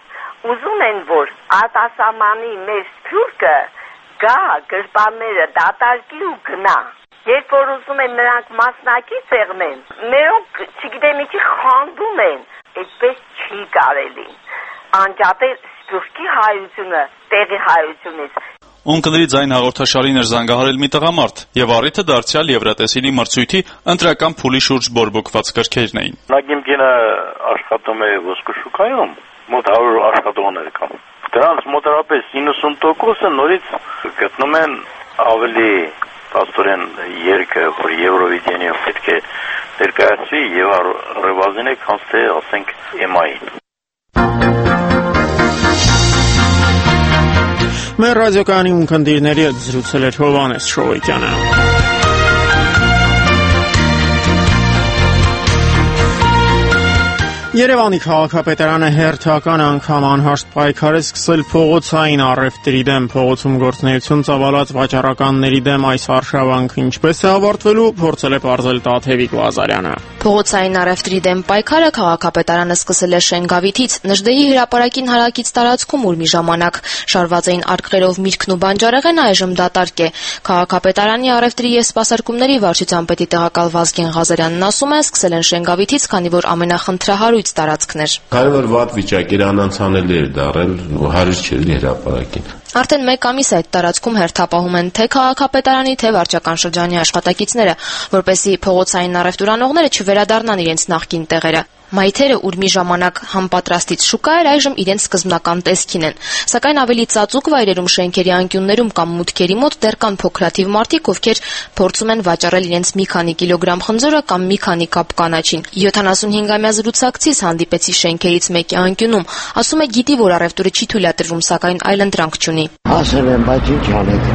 ուզում են, որ արտասահմանի մեր սփյուռքը գա գրպանները դատարկի ու գնա։ Երբ որ ուզում են նրանք մասնակից եղնեն, մերոնք չգիտեմ ինչի խանդում են, այդպես չի կարելի անջատել սփյուռքի հայությունը տեղի հայությունից։ Ունկնդրի ձայն հաղորդաշարին էր զանգահարել մի տղամարդ եւ առիթը դարձյալ Եվրատեսիլի մրցույթի ընտրական փուլի շուրջ բորբոքված կրքերն էին։ Նագիմկինը աշխատում է ոսկու շուկայում, մոտ հարյուր աշխատողներ կան։ Դրանց մոտավորապես իննսուն տոկոսը նորից գտնում են ավելի աստորեն երկը, որ Եվրովիդենիով պետք է ներկայացվի եւ առևազին է կանց թե ասենք Էմային։ Մեր ռադիոկայանի ունկնդիրների հետ զրուցել էր Հովհաննես Շողոկյանը։ Երևանի քաղաքապետարանը հերթական անգամ անհաշտ պայքար է սկսել փողոցային առևտրի դեմ։ Փողոցում գործունեություն ծավալած վաճառականների դեմ այս արշավանքը ինչպես է ավարտվելու, փորձել է պարզել Տաթևիկ Ղազարյանը։ Փողոցային առևտրի դեմ պայքարը քաղաքապետարանը սկսել է Շենգավիթից։ Նժդեհի հրապարակին հարակից տարածքում, ուր մի ժամանակ շարված էին արկղերով միրգն ու բանջարեղենը, այժմ դատարկ է։ Քաղաքապետարանի առևտրի եւ սպասարկումների վարչության պետի տեղակալ Վազգեն Ղազարյանն ասում է, սկսել են Շենգավիթից, քանի որ ամենախնդրահարույց տարածքն էր։ Քանի որ վատ վիճակի էր, անանցանելի էր դառել, հարիր չէր լի հրապարակին։ Արդեն մեկ ամիս այդ տարածքում հերթապահում են թե քաղաքապետարանի, թե վարչական շրջանի աշխատակիցները, որպեսզի փողոցային առևտուրանողները չվերադառնան իրենց նախկին տեղերը։ Մայթերը, ուր մի ժամանակ համապատրաստից շուկա էր, այժմ իրենց սկզբնական տեսքին են։ Սակայն ավելի ծածուկ վայրերում, շենքերի անկյուններում կամ մուտքերի մոտ դեռ կան փոքրաթիվ մարդիկ, ովքեր փորձում են վաճառել իրենց մի քանի կիլոգրամ խնձորը կամ մի քանի կապ կանաչին։ յոթանասունհինգամյա զրուցակցից հանդիպեցի շենքերից մեկի անկյունում, ասում է գիտի, որ առևտուրը չի թույլատրվում, սակայն այլընտրանք չունի։ Ասել եմ, բայց ինչ անեք։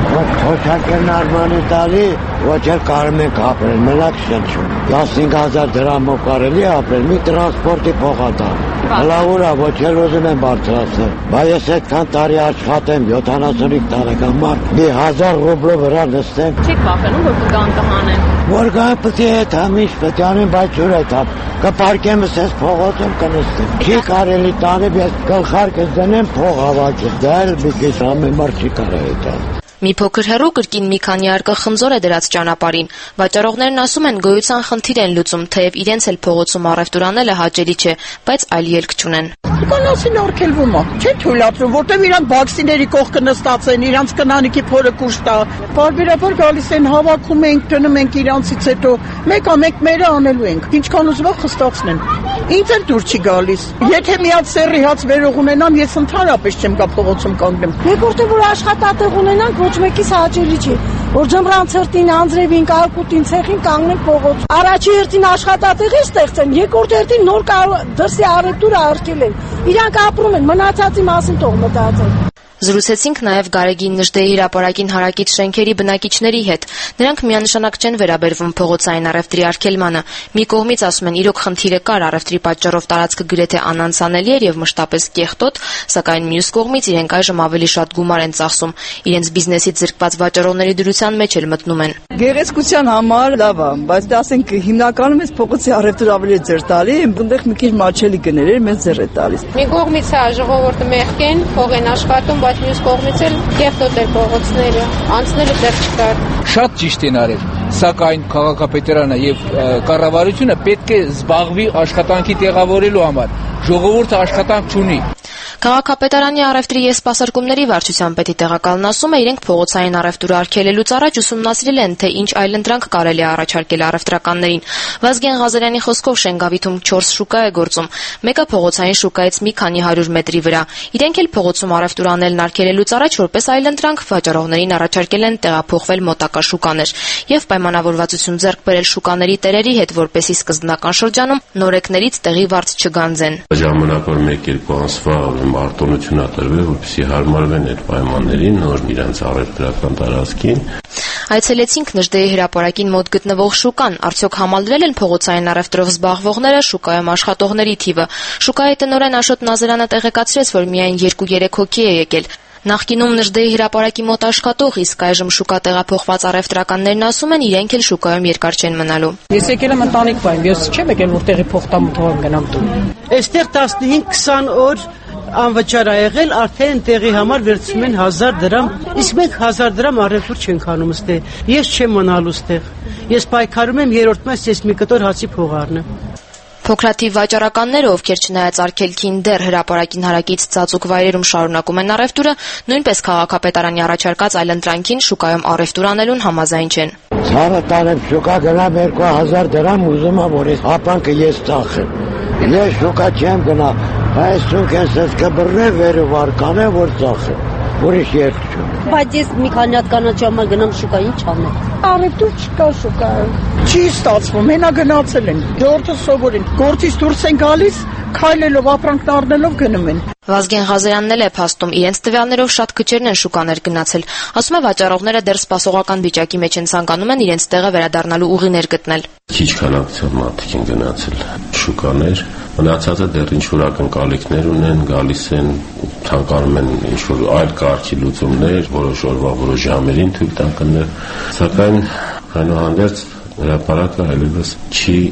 Թոշակերն արմանի տալի, ոչ էլ կարում ենք ապրել, մենակ շնչում։ տասնհինգ հազար դրամով կարելի ապրել, մի տրանսպորտի փոխատան։ Հլավուրա, ոչ էլ ուզում եմ բարձրացնել, բայց ես այդքան տարի աշխատեմ, յոթանասունհինգ տարեկան մարդ, մի հազար ռուբլով վրա նստեմ։ Չեք վախենում, որ կգան կհանեն։ Որ գան պետք է հետ ամիշ պետք է անեմ, բայց յուր այդ հապ, կպարկեմ ես փողոցում կնստեմ։ Չի կարելի տանեմ, ես գլխարկս դնեմ փող հավաքեմ, դա էլ մի քիչ ամեն մարդ չի կարող այդ։ Մի փոքր հեռու կրկին մի քանի արկղ խնձոր է դրած ճանապարհին։ Վաճառողներն ասում են, գոյության խնդիր են լուծում, թեև իրենց էլ փողոցում առևտուր անելը հաճելի չէ, բայց այլ ելք չունեն։ Կանասին արգելվում է, չէ՞ թույլատրում, որտեղ իրան բաքսիների կողքը նստած են, իրանց կնանիքի փորը կուշ տա։ Բարբերաբար գալիս են, հավաքում ենք, դնում ենք իրանցից հետո, մեկա մեկ մերը անելու ենք, ինչքան ուզում եք խստացնեն։ Ինձ էլ դուր չի գալիս։ Եթե միած սերի հաց վերող ունենամ, ես ընդհանրապես չեմ գա փողոցում կանգնեմ։ Մեկ որտեղ որ աշխատատեղ ունենանք, ոչ մեկիս հաճելի չի, որ ջմրանցրտին, անձրևին, կարկուտին, ցեխին կանգնենք փողոց։ Առաջի հերթին աշխատատեղի ստեղծեն, երկրորդ հերթին նոր դրսի առևտուրը արգելեն։ Իրանք ապրում են, մնացածի մասին թող մտածեն։ Զրուցեցինք նաև Գարեգին Նժդեհի հրապարակին հարակից շենքերի բնակիչների հետ։ Նրանք միանշանակ չեն վերաբերվում փողոցային առևտրի արգելմանը։ Մի կողմից ասում են, իրոք խնդիրը կար, առևտրի պատճառով տարածքը գրեթե անանցանելի էր եւ մշտապես կեղտոտ, սակայն մյուս կողմից իրենք այժմ ավելի շատ գումար են ծախսում։ Իրենց բիզնեսից զրկված վաճառողների դրության մեջ էլ մտնում են։ Գեղեցկության համար լավ է, բայց ասենք հիմնականում էս փողոցի առևտուր ավելի ձեր տալի, այնտեղ մի քիչ մաչելի գներ էր, մեծ ձեր է տալիս։ Մի կողմից է ժողովուրդը մեղքեն, փող են աշխատում, բայց մյուս կողմից էլ կեղտոտ էր փողոցները, անցնելը դեռ չկար։ Շատ ճիշտ են արել, սակայն քաղաքապետարանը եւ կառավարությունը պետք է զբաղվի աշխատանքի տեղավորելու համար։ Ժողովուրդը աշխատանք չունի։ Քաղաքապետարանի առևտրի եւ սպասարկումների վարչության պետի տեղակալն ասում է, իրենք փողոցային առևտուրը արգելելուց առաջ ուսումնասիրել են, թե ինչ այլընտրանք կարելի է առաջարկել առևտրականներին։ Վազգեն Ղազարյանի խոսքով Շենգավիթում չորս շուկա է գործում, մեկը փողոցային շուկայից մի քանի հարյուր մետրի վրա։ Իրենք էլ փողոցում առևտուր անելն արգելելուց առաջ որպես այլընտրանք վաճառողներին առաջարկել են տեղափոխվել մոտակա շուկաներ եւ պայմանավորվածություն ձեռք բերել շուկաների տերերի հետ, որպեսզի սկզբնական շրջանում նորեկներից տեղի վարձ չգանձեն։ Ժամանակ որ մեկ-երկու ամսվա արտոնություն է տրվել, որպեսզի հարմարվեն այդ պայմաններին նոր իրենց առևտրական տարածքին։ Այցելեցինք Նժդեհի հրապարակին մոտ գտնվող շուկան, արդյոք համալրել են փողոցային առևտրով զբաղվողները շուկայում աշխատողների թիվը։ Շուկայի տնօրեն Աշոտ Նազարյանը տեղեկացրեց, որ միայն երկու-երեք հոգի է եկել։ Նախկինում Նժդեհի հրապարակի մոտ աշխատող, իսկ այժմ շուկա տեղափոխված առևտրականներն ասում են, իրենք էլ շուկայում երկար չեն մնալու։ Ես եկել եմ ընտանիք բան, ես չեմ եկել որտեղի փոխտամութով գնամ տուն։ Այստեղ տասնհինգ քսան օր անվճար ա եղել, արդեն տեղի համար վերցնում են հազար դրամ, իսկ մենք հազար դրամ առևտուր չենք անում ստեղ։ Ես չեմ մնալու ստեղ։ Ես պայքարում եմ երրորդ մաս, ես մի կտոր հացի փող առնեմ։ Փոքրաթիվ վաճառականները, ովքեր չնայած արգելքին դեռ հրապարակին հարակից ծածուկ վայրերում շարունակում են առևտուրը, նույնպես քաղաքապետարանի առաջարկած այլընտրանքին շուկայում առևտուր անելուն համաձայն չեն։ Ցավը տանեմ շուկա գնամ երկու հազար դրամ, ուզում եմ որ ես հապանքը ես ծախեմ։ Ես շուկա չեմ գնա, այս շուկա ես կբռնե վերը վարկանե որ ծախեմ։ Ուրիշ երկ չունեմ։ Բայց ես մի քանի հատ կանաչի համար գնամ շուկա, ինչ անեմ։ Առևտուր չկա շուկայում։ Չի ստացվում, հենա գնացել են, գործը սովորին, գործից դուրս են գալիս, քայլելով, ապրանքն առնելով գնում են։ Վազգեն Ղազարյանն էլ է փաստում, իրենց տվյալներով շատ քչերն են շուկաներ գնացել։ Ասում է, վաճառողները դեռ սպասողական վիճակի մեջ են, ցանկանում են իրենց տեղը վերադառնալու ուղիներ գտնել։ Քիչ քանակությամբ մարդիկ են գնացել շուկաներ, մնացածը դեռ ինչ-որ ակնկալիքներ ունեն, գալիս են, ցանկանում են ինչ-որ այլ կարգի լուծումներ, որոշ օրվա, որոշ ժամերին թույլ տան կներ, սակայն այնուհանդերձ հրապարակը այլևս չի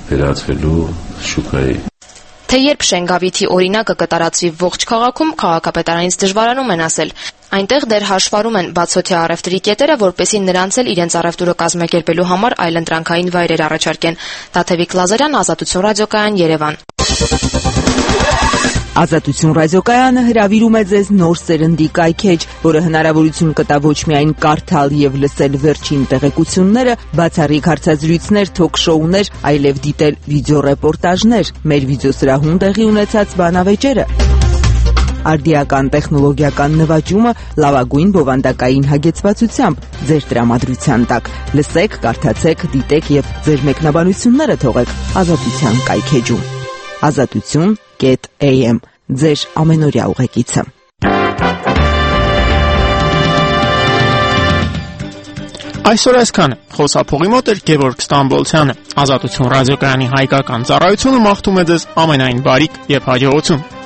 վերածվելու շուկայի։ Թե երբ Շենգավիթի օրինակը կտարածվի ողջ քաղաքում, քաղաքապետարանից դժվարանում են ասել։ Այնտեղ դեռ հաշվառում են բացօթյա առևտրի կետերը, որպեսզի նրանց էլ իրենց առևտուրը կազմակերպելու համար այլընտրանքային վայրեր առաջարկեն։ Տաթևիկ Լազարյան, Ազատություն ռադիոկայան, Երևան։ Ազատություն ռադիոկայանը հրավիրում է ձեզ նոր սերնդի կայքեջ, որը հնարավորություն կտա ոչ միայն կարդալ եւ լսել վերջին տեղեկությունները, բացառիկ հարցազրույցներ, թոք-շոուներ, այլև դիտել վիդեոռեպորտաժներ, մեր վիդեոսրահում տեղի ունեցած բանավեճերը, արդիական տեխնոլոգիական նվաճումը լավագույն բովանդակային հագեցվածությամբ ձեր տրամադրության տակ։ Լսեք, կարդացեք, դիտեք եւ ձեր մեկնաբանությունները թողեք Ազատության կայքեջում։ Ազատություն A M ձեր ամենօրյա ուղեկիցը։ Այսօր այսքանը։ Խոսափողի մոտ էր Գևորգ Ստամբոլցյանը։ Ազատություն ռադիոկայանի հայկական ծառայությունը մաղթում է ձեզ ամենայն բարիք եւ հաջողություն։